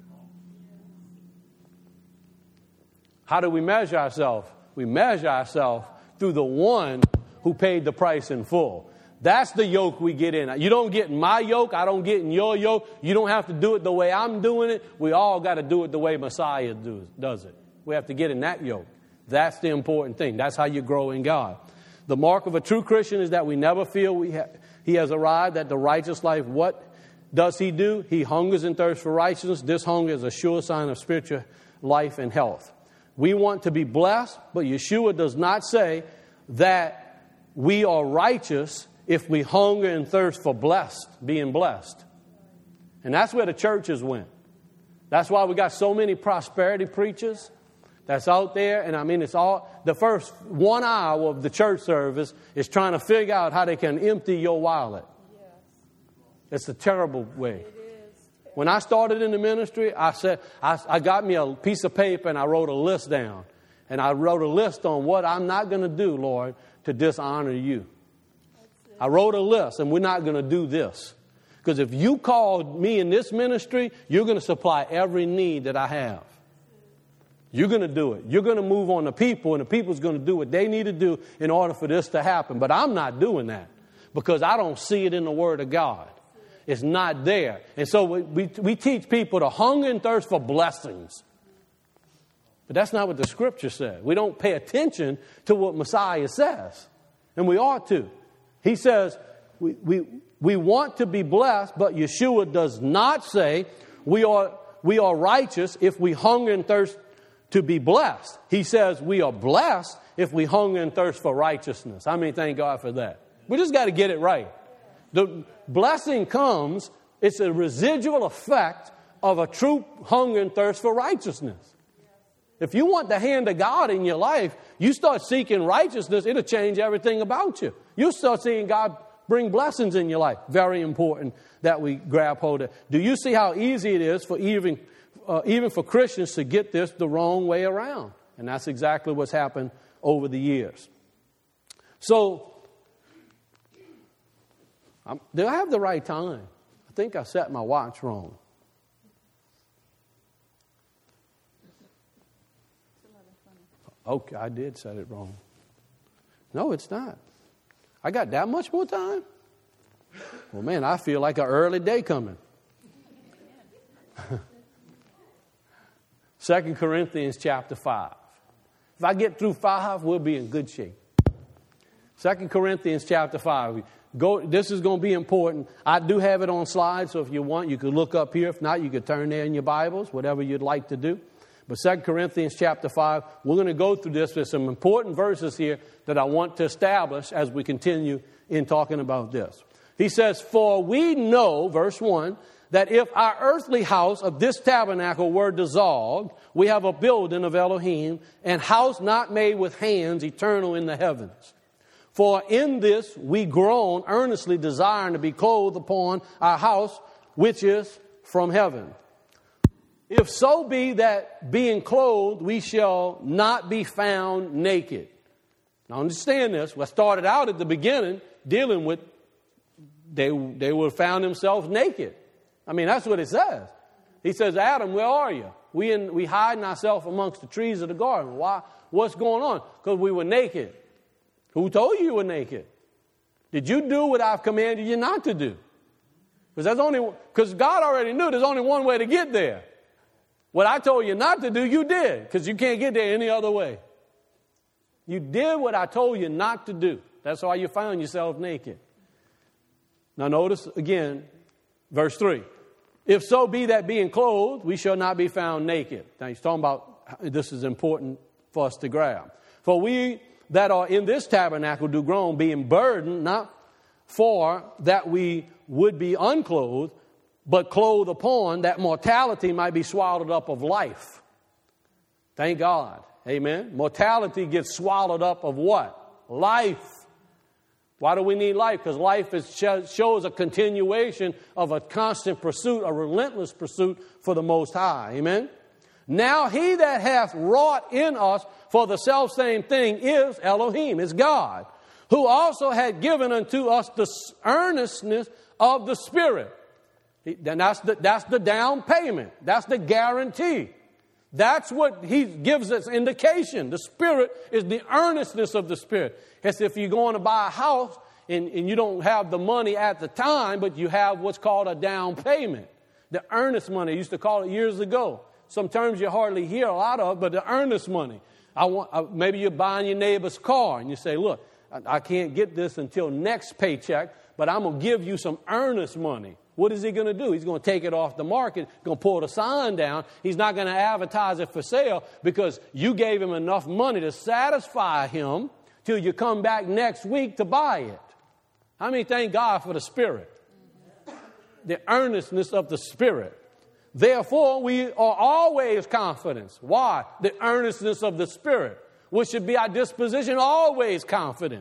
How do we measure ourselves? We measure ourselves through the one who paid the price in full. That's the yoke we get in. You don't get in my yoke. I don't get in your yoke. You don't have to do it the way I'm doing it. We all got to do it the way Messiah do, does it. We have to get in that yoke. That's the important thing. That's how you grow in God. The mark of a true Christian is that we never feel we ha- he has arrived at the righteous life. What does he do? He hungers and thirsts for righteousness. This hunger is a sure sign of spiritual life and health. We want to be blessed, but Yeshua does not say that we are righteous if we hunger and thirst for blessed, being blessed. And that's where the churches went. That's why we got so many prosperity preachers that's out there. And I mean, it's all, the first one hour of the church service is trying to figure out how they can empty your wallet. Yes. It's a terrible way. It is. When I started in the ministry, I said, I, I got me a piece of paper and I wrote a list down. And I wrote a list on what I'm not going to do, Lord, to dishonor you. I wrote a list, and we're not going to do this. Because if you called me in this ministry, you're going to supply every need that I have. You're going to do it. You're going to move on the people, and the people's going to do what they need to do in order for this to happen. But I'm not doing that because I don't see it in the Word of God. It's not there. And so we, we, we teach people to hunger and thirst for blessings. But that's not what the Scripture says. We don't pay attention to what Messiah says. And we ought to. He says we, we, we want to be blessed, but Yeshua does not say we are, we are righteous if we hunger and thirst to be blessed. He says we are blessed if we hunger and thirst for righteousness. I mean, thank God for that. We just got to get it right. The blessing comes, it's a residual effect of a true hunger and thirst for righteousness. If you want the hand of God in your life, you start seeking righteousness, it'll change everything about you. You'll start seeing God bring blessings in your life. Very important that we grab hold of. Do you see how easy it is for even, uh, even for Christians to get this the wrong way around? And that's exactly what's happened over the years. So, I'm, do I have the right time? I think I set my watch wrong. Okay, I did set it wrong. No, it's not. I got that much more time? Well, man, I feel like an early day coming. Second Corinthians chapter five. If I get through five, we'll be in good shape. Second Corinthians chapter five. Go, this is going to be important. I do have it on slides, so if you want, you could look up here. If not, you could turn there in your Bibles, whatever you'd like to do. But Second Corinthians chapter five, we're going to go through this. There's some important verses here that I want to establish as we continue in talking about this. He says, for we know, verse one, that if our earthly house of this tabernacle were dissolved, we have a building of Elohim, and house not made with hands, eternal in the heavens. For in this we groan, earnestly desiring to be clothed upon our house, which is from heaven. If so be that being clothed, we shall not be found naked. Now understand this. We started out at the beginning dealing with they, they would have found themselves naked. I mean, that's what it says. He says, Adam, where are you? We in, we hiding ourselves amongst the trees of the garden. Why? What's going on? Because we were naked. Who told you you were naked? Did you do what I've commanded you not to do? Because that's only because God already knew there's only one way to get there. What I told you not to do, you did, because you can't get there any other way. You did what I told you not to do. That's why you found yourself naked. Now notice again, verse three. If so be that being clothed, we shall not be found naked. Now he's talking about, this is important for us to grab. For we that are in this tabernacle do groan, being burdened, not for that we would be unclothed, but clothed upon, that mortality might be swallowed up of life. Thank God. Amen. Mortality gets swallowed up of what? Life. Why do we need life? Because life is, shows a continuation of a constant pursuit, a relentless pursuit for the Most High. Amen. Now he that hath wrought in us for the selfsame thing is Elohim, is God, who also had given unto us the earnestness of the Spirit. Then that's the, that's the down payment. That's the guarantee. That's what he gives us indication. The Spirit is the earnestness of the Spirit. It's if you're going to buy a house and, and you don't have the money at the time, but you have what's called a down payment. The earnest money, I used to call it years ago. Some terms you hardly hear a lot of, but the earnest money. I want, uh, maybe you're buying your neighbor's car and you say, look, I, I can't get this until next paycheck, but I'm going to give you some earnest money. What is he going to do? He's going to take it off the market, going to pull the sign down. He's not going to advertise it for sale because you gave him enough money to satisfy him till you come back next week to buy it. I mean, thank God for the Spirit. The earnestness of the Spirit. Therefore, we are always confident. Why? The earnestness of the Spirit, which should be our disposition, always confident.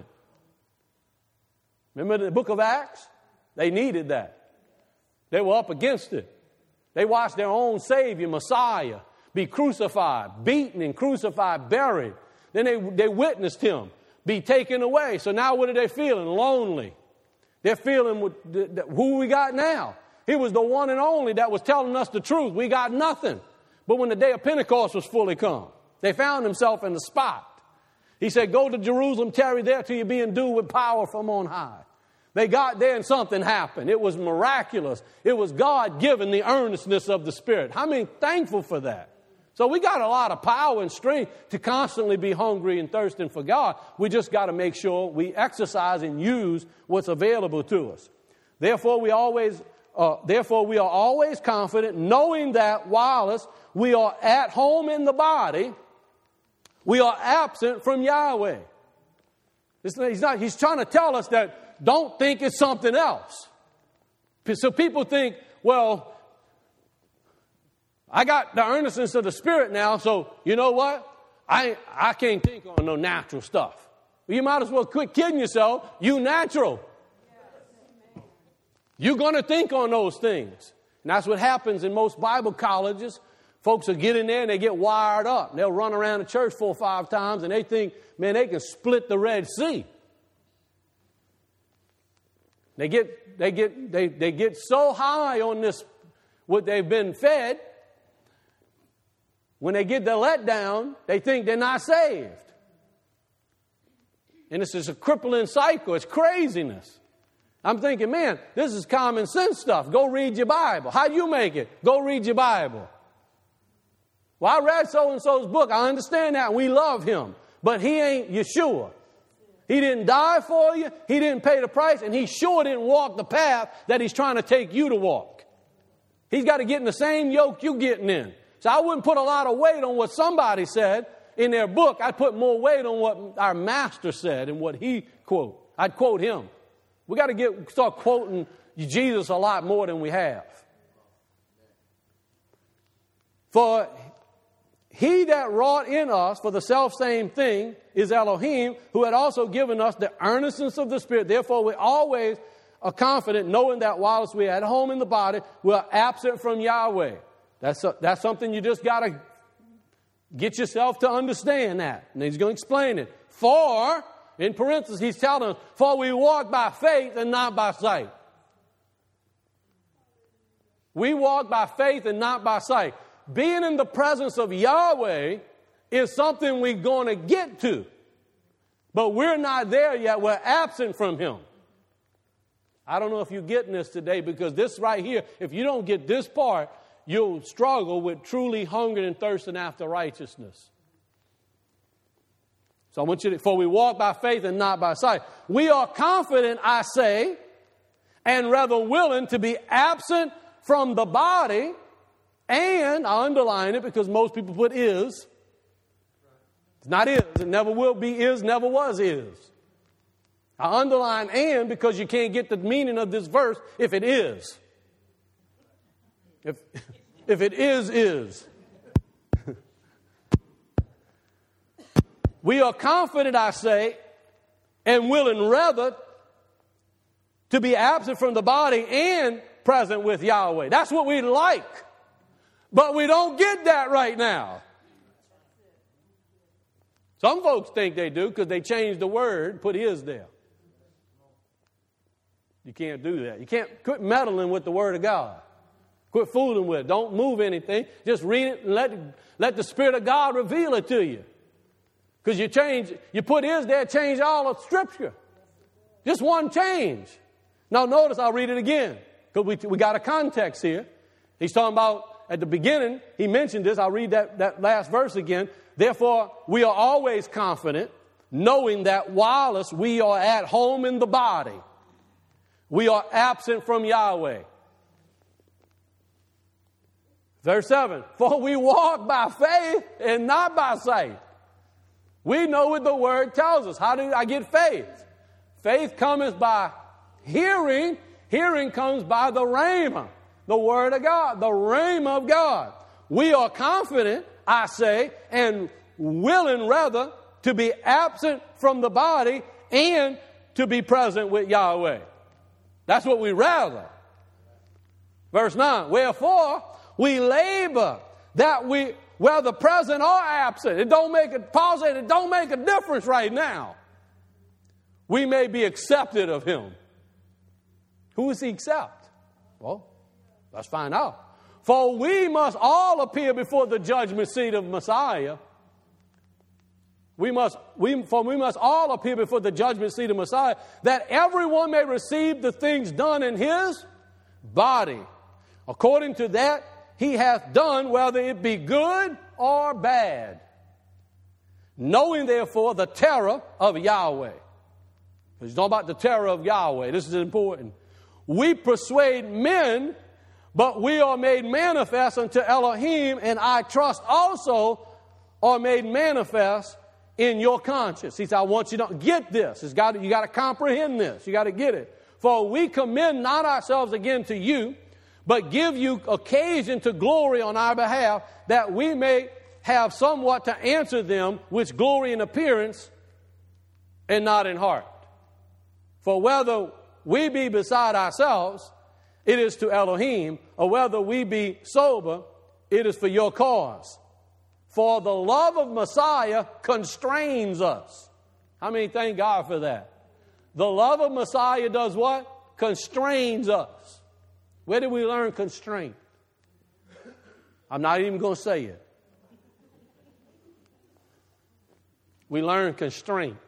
Remember the book of Acts? They needed that. They were up against it. They watched their own Savior, Messiah, be crucified, beaten and crucified, buried. Then they, they witnessed him be taken away. So now what are they feeling? Lonely. They're feeling with the, the, who we got now. He was the one and only that was telling us the truth. We got nothing. But when the day of Pentecost was fully come, they found themselves in the spot. He said, go to Jerusalem, tarry there till you're being endued with power from on high. They got there and something happened. It was miraculous. It was God given the earnestness of the Spirit. How many thankful for that? So we got a lot of power and strength to constantly be hungry and thirsting for God. We just got to make sure we exercise and use what's available to us. Therefore, we always, uh, therefore we are always confident, knowing that whilst we are at home in the body, we are absent from Yahweh. It's not, he's, not, he's trying to tell us that don't think it's something else. So people think, well, I got the earnestness of the Spirit now, so you know what? I, I can't think on no natural stuff. You might as well quit kidding yourself. You natural. You're going to think on those things. And that's what happens in most Bible colleges. Folks will get in there and they get wired up. They'll run around the church four or five times and they think, man, they can split the Red Sea. They get, they get, they, they get so high on this, what they've been fed. When they get the letdown, they think they're not saved. And this is a crippling cycle. It's craziness. I'm thinking, man, this is common sense stuff. Go read your Bible. How do you make it? Go read your Bible. Well, I read so-and-so's book. I understand that. We love him. But he ain't Yeshua. He didn't die for you. He didn't pay the price. And he sure didn't walk the path that he's trying to take you to walk. He's got to get in the same yoke you're getting in. So I wouldn't put a lot of weight on what somebody said in their book. I'd put more weight on what our master said and what he quote. I'd quote him. We got to get start quoting Jesus a lot more than we have. For he that wrought in us for the selfsame thing is Elohim, who had also given us the earnestness of the Spirit. Therefore, we always are confident, knowing that whilst we are at home in the body, we are absent from Yahweh. That's a, that's something you just got to get yourself to understand that. And he's going to explain it. For, in parentheses, he's telling us, for we walk by faith and not by sight. We walk by faith and not by sight. Being in the presence of Yahweh is something we're going to get to. But we're not there yet. We're absent from him. I don't know if you're getting this today, because this right here, if you don't get this part, you'll struggle with truly hungering and thirsting after righteousness. So I want you to, for we walk by faith and not by sight. We are confident, I say, and rather willing to be absent from the body, and I underline it because most people put is. It's not is. It never will be is, never was is. I underline and because you can't get the meaning of this verse if it is. If, if it is, is. We are confident, I say, and willing rather to be absent from the body and present with Yahweh. That's what we like. But we don't get that right now. Some folks think they do because they changed the word, put is there. You can't do that. You can't quit meddling with the Word of God. Quit fooling with it. Don't move anything. Just read it and let, let the Spirit of God reveal it to you. Because you change, you put is there, change all of Scripture. Just one change. Now notice, I'll read it again. Because we, we got a context here. He's talking about, at the beginning, he mentioned this. I'll read that, that last verse again. Therefore, we are always confident, knowing that whilst we are at home in the body, we are absent from Yahweh. Verse seven, for we walk by faith and not by sight. We know what the Word tells us. How do I get faith? Faith cometh by hearing. Hearing comes by the Rhema, the Word of God, the Rhema of God. We are confident, I say, and willing rather to be absent from the body and to be present with Yahweh. That's what we rather. Verse nine, wherefore we labor that we, whether present or absent. It don't make it, Paul said it don't make a difference right now. we may be accepted of him. Who is he accept? Well, let's find out. For we must all appear before the judgment seat of Messiah. We must, we, for we must all appear before the judgment seat of Messiah, that everyone may receive the things done in his body, according to that he hath done, whether it be good or bad. Knowing, therefore, the terror of Yahweh. He's talking about the terror of Yahweh. This is important. We persuade men, but we are made manifest unto Elohim, and I trust also are made manifest in your conscience. He said, I want you to get this. It's got, you got to comprehend this. You got to get it. For we commend not ourselves again to you, but give you occasion to glory on our behalf, that we may have somewhat to answer them which glory in appearance and not in heart. For whether we be beside ourselves, it is to Elohim, or whether we be sober, it is for your cause. For the love of Messiah constrains us. How many thank God for that? The love of Messiah does what? Constrains us. Where did we learn constraint? I'm not even going to say it. We learn constraint.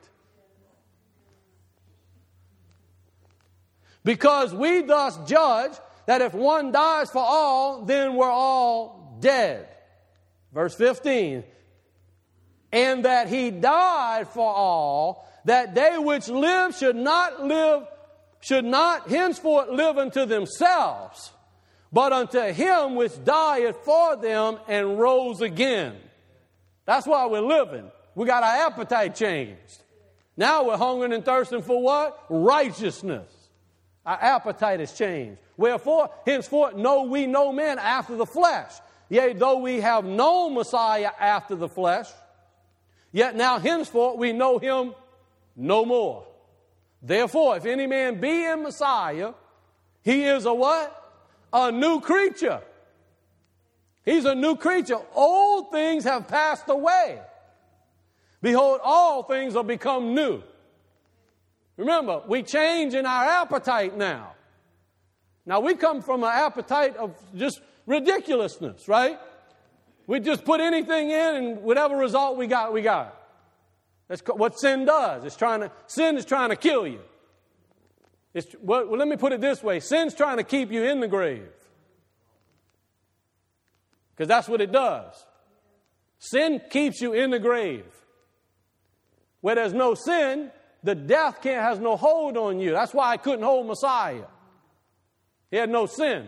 Because we thus judge that if one dies for all, then we're all dead. Verse fifteen. And that he died for all, that they which live should not live, should not henceforth live unto themselves, but unto him which dieth for them and rose again. That's why we're living. We got our appetite changed. Now we're hungering and thirsting for what? Righteousness. Our appetite has changed. Wherefore, henceforth know we no man after the flesh. Yea, though we have known Messiah after the flesh, yet now henceforth we know him no more. Therefore, if any man be in Messiah, he is a what? A new creature. He's a new creature. Old things have passed away. Behold, all things are become new. Remember, we change in our appetite now. Now, we come from an appetite of just ridiculousness, right? We just put anything in, and whatever result we got, we got. That's what sin does. It's trying to, sin is trying to kill you. It's, well, well, let me put it this way. Sin's trying to keep you in the grave. Because that's what it does. Sin keeps you in the grave. Where there's no sin, the death can't, has no hold on you. That's why I couldn't hold Messiah. He had no sin.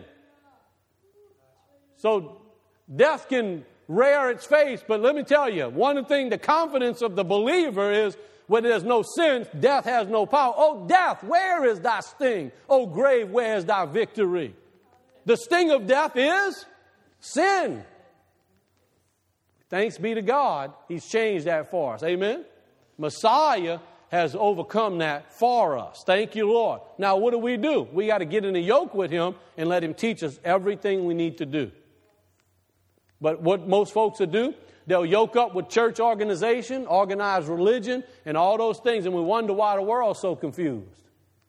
So death can rear its face, but let me tell you, one thing, the confidence of the believer is when there's no sin, death has no power. Oh, death, where is thy sting? Oh, grave, where is thy victory? The sting of death is sin. Thanks be to God, he's changed that for us. Amen? Messiah has overcome that for us. Thank you, Lord. Now, what do we do? We got to get in a yoke with him and let him teach us everything we need to do. But what most folks will do, they'll yoke up with church organization, organized religion, and all those things, and we wonder why the world's so confused.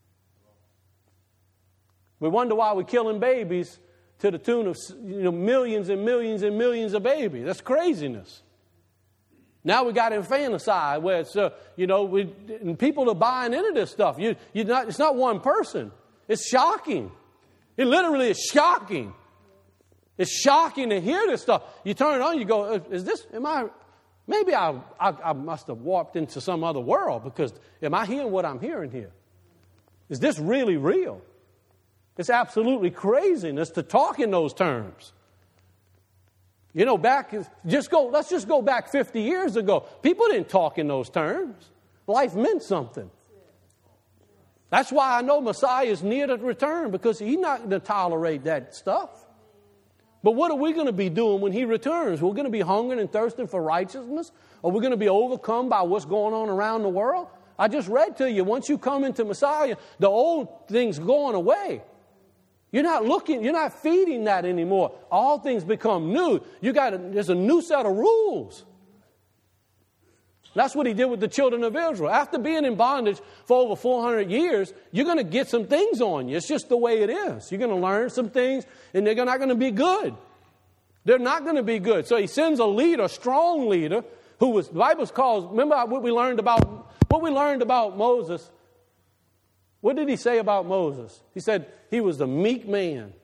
We wonder why we're killing babies to the tune of, you know, millions and millions and millions of babies. That's craziness. Now we got infanticide, where it's, uh, you know, we, and people are buying into this stuff. You, you not, it's not one person. It's shocking. It literally is shocking. It's shocking to hear this stuff. You turn it on, you go, is this, am I, maybe I, I, I must have warped into some other world, because am I hearing what I'm hearing here? Is this really real? It's absolutely craziness to talk in those terms. You know, back, just go, let's just go back fifty years ago. People didn't talk in those terms. Life meant something. That's why I know Messiah is near to return, because he's not going to tolerate that stuff. But what are we going to be doing when he returns? We're going to be hungering and thirsting for righteousness? Or we're going to be overcome by what's going on around the world? I just read to you, once you come into Messiah, the old things going away. You're not looking, you're not feeding that anymore. All things become new. You got a, there's a new set of rules. That's what he did with the children of Israel. After being in bondage for over four hundred years, you're going to get some things on you. It's just the way it is. You're going to learn some things, and they're not going to be good. They're not going to be good. So he sends a leader, a strong leader, who was, the Bible calls, remember what we learned about, what we learned about Moses? What did he say about Moses? He said he was the meek man.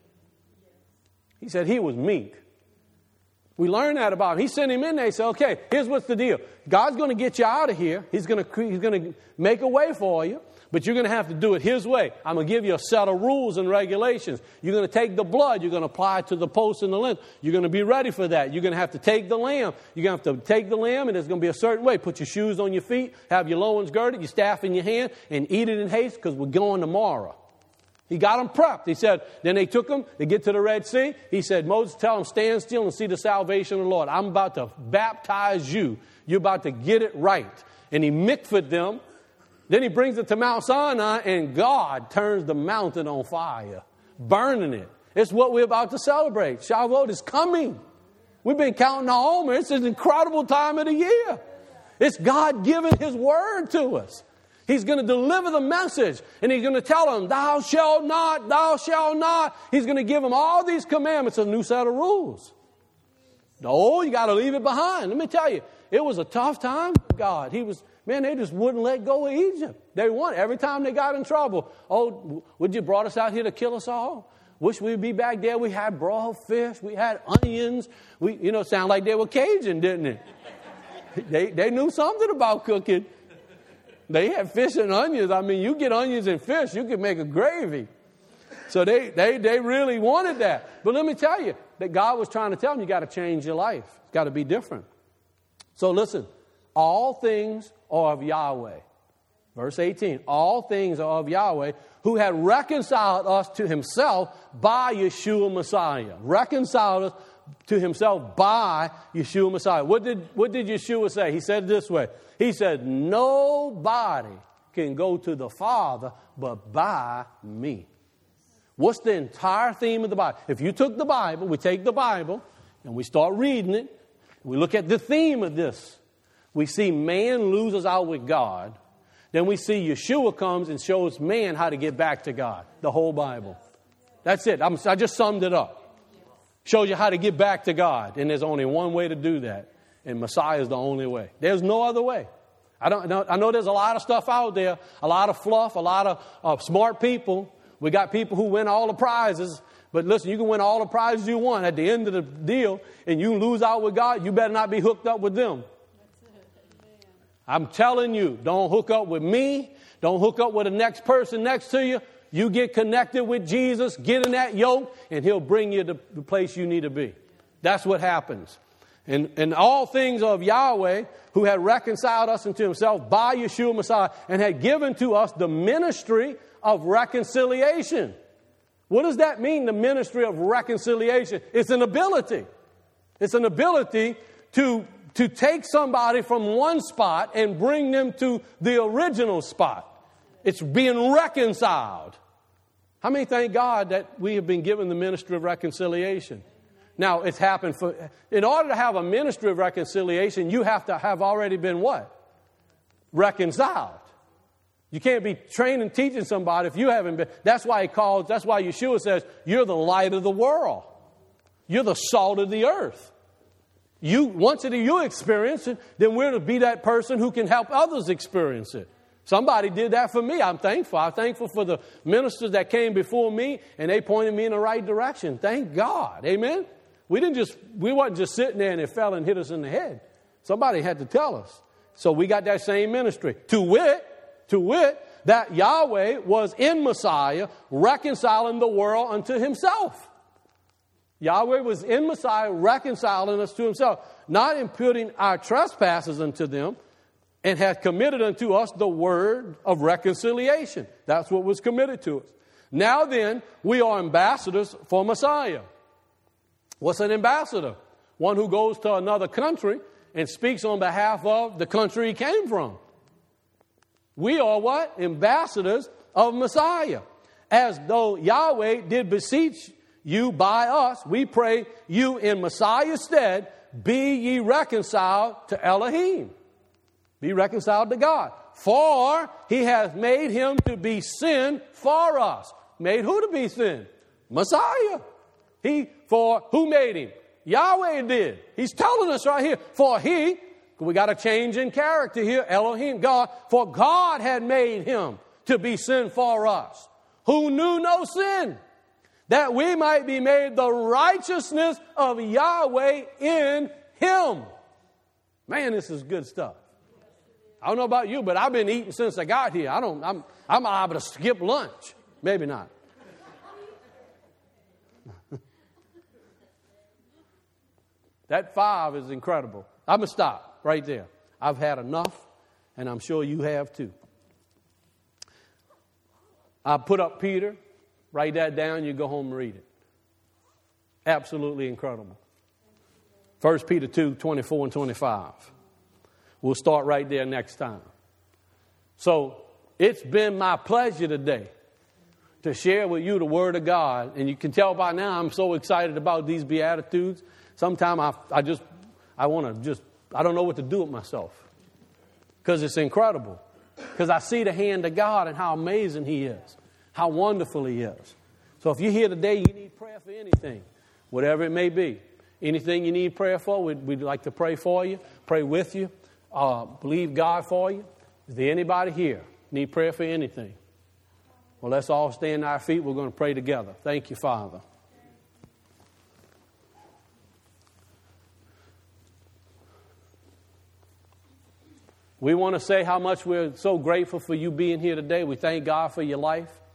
He said he was meek. We learned that about him. He sent him in there. He said, okay, here's what's the deal. God's going to get you out of here. He's going to, he's going to make a way for you, but you're going to have to do it his way. I'm going to give you a set of rules and regulations. You're going to take the blood. You're going to apply it to the post and the lintel. You're going to be ready for that. You're going to have to take the lamb. You're going to have to take the lamb, and it's going to be a certain way. Put your shoes on your feet, have your loins girded, your staff in your hand, and eat it in haste because we're going tomorrow. He got them prepped. He said, then they took them, they get to the Red Sea. He said, Moses, tell them, stand still and see the salvation of the Lord. I'm about to baptize you. You're about to get it right. And he mikvah'd them. Then he brings it to Mount Sinai, and God turns the mountain on fire, burning it. It's what we're about to celebrate. Shavuot is coming. We've been counting our Omer. It's an incredible time of the year. It's God giving his word to us. He's going to deliver the message, and he's going to tell them, thou shalt not, thou shalt not. He's going to give them all these commandments, a new set of rules. No, you got to leave it behind. Let me tell you, it was a tough time for God. He was, man, they just wouldn't let go of Egypt. They won every time they got in trouble. Oh, would you brought us out here to kill us all? Wish we'd be back there. We had broiled fish. We had onions. We, you know, sound like they were Cajun, didn't it? they, they knew something about cooking. They had fish and onions. I mean, you get onions and fish, you can make a gravy. So they, they, they really wanted that. But let me tell you, that God was trying to tell them, you got to change your life. It's got to be different. So listen, all things are of Yahweh. Verse eighteen, all things are of Yahweh, who had reconciled us to himself by Yeshua Messiah. Reconciled us to himself by Yeshua Messiah. What did, what did Yeshua say? He said it this way. He said, nobody can go to the Father but by me. What's the entire theme of the Bible? If you took the Bible, we take the Bible, and we start reading it, we look at the theme of this. We see man loses out with God. Then we see Yeshua comes and shows man how to get back to God. The whole Bible. That's it. I'm, I just summed it up. Shows you how to get back to God. And there's only one way to do that. And Messiah is the only way. There's no other way. I don't know. I know there's a lot of stuff out there. A lot of fluff. A lot of uh, smart people. We got people who win all the prizes. But listen, you can win all the prizes you want. At the end of the deal, and you lose out with God, you better not be hooked up with them. I'm telling you, don't hook up with me. Don't hook up with the next person next to you. You get connected with Jesus, get in that yoke, and he'll bring you to the place you need to be. That's what happens. And, and all things of Yahweh, who had reconciled us unto himself by Yeshua Messiah, and had given to us the ministry of reconciliation. What does that mean, the ministry of reconciliation? It's an ability. It's an ability to, to take somebody from one spot and bring them to the original spot. It's being reconciled. How many thank God that we have been given the ministry of reconciliation? Now, it's happened for, in order to have a ministry of reconciliation, you have to have already been what? Reconciled. You can't be training and teaching somebody if you haven't been. That's why he calls, that's why Yeshua says, you're the light of the world. You're the salt of the earth. You, once it, you experience it, then we're to be that person who can help others experience it. Somebody did that for me. I'm thankful. I'm thankful for the ministers that came before me, and they pointed me in the right direction. Thank God. Amen? We didn't just, we wasn't just sitting there and it fell and hit us in the head. Somebody had to tell us. So we got that same ministry. To wit, to wit, that Yahweh was in Messiah reconciling the world unto himself. Yahweh was in Messiah reconciling us to himself, not imputing our trespasses unto them, and hath committed unto us the word of reconciliation. That's what was committed to us. Now then, we are ambassadors for Messiah. What's an ambassador? One who goes to another country and speaks on behalf of the country he came from. We are what? Ambassadors of Messiah. As though Yahweh did beseech you by us, we pray you in Messiah's stead, be ye reconciled to Elohim. Be reconciled to God. For he has made him to be sin for us. Made who to be sin? Messiah. He, for who made him? Yahweh did. He's telling us right here. For he, we got a change in character here. Elohim, God. For God had made him to be sin for us, who knew no sin, that we might be made the righteousness of Yahweh in him. Man, this is good stuff. I don't know about you, but I've been eating since I got here. I don't, I'm, I'm able to skip lunch. Maybe not. That five is incredible. I'm going to stop right there. I've had enough, and I'm sure you have too. I put up Peter. Write that down. You go home and read it. Absolutely incredible. First Peter two, twenty-four and twenty-five. We'll start right there next time. So it's been my pleasure today to share with you the Word of God. And you can tell by now I'm so excited about these Beatitudes. Sometimes I, I just, I want to just, I don't know what to do with myself. Because it's incredible. Because I see the hand of God and how amazing He is. How wonderful He is. So if you're here today, you need prayer for anything. Whatever it may be. Anything you need prayer for, we'd, we'd like to pray for you. Pray with you. Uh, believe God for you. Is there anybody here need prayer for anything? Well, let's all stand on our feet. We're going to pray together. Thank you, Father. We want to say how much we're so grateful for you being here today. We thank God for your life.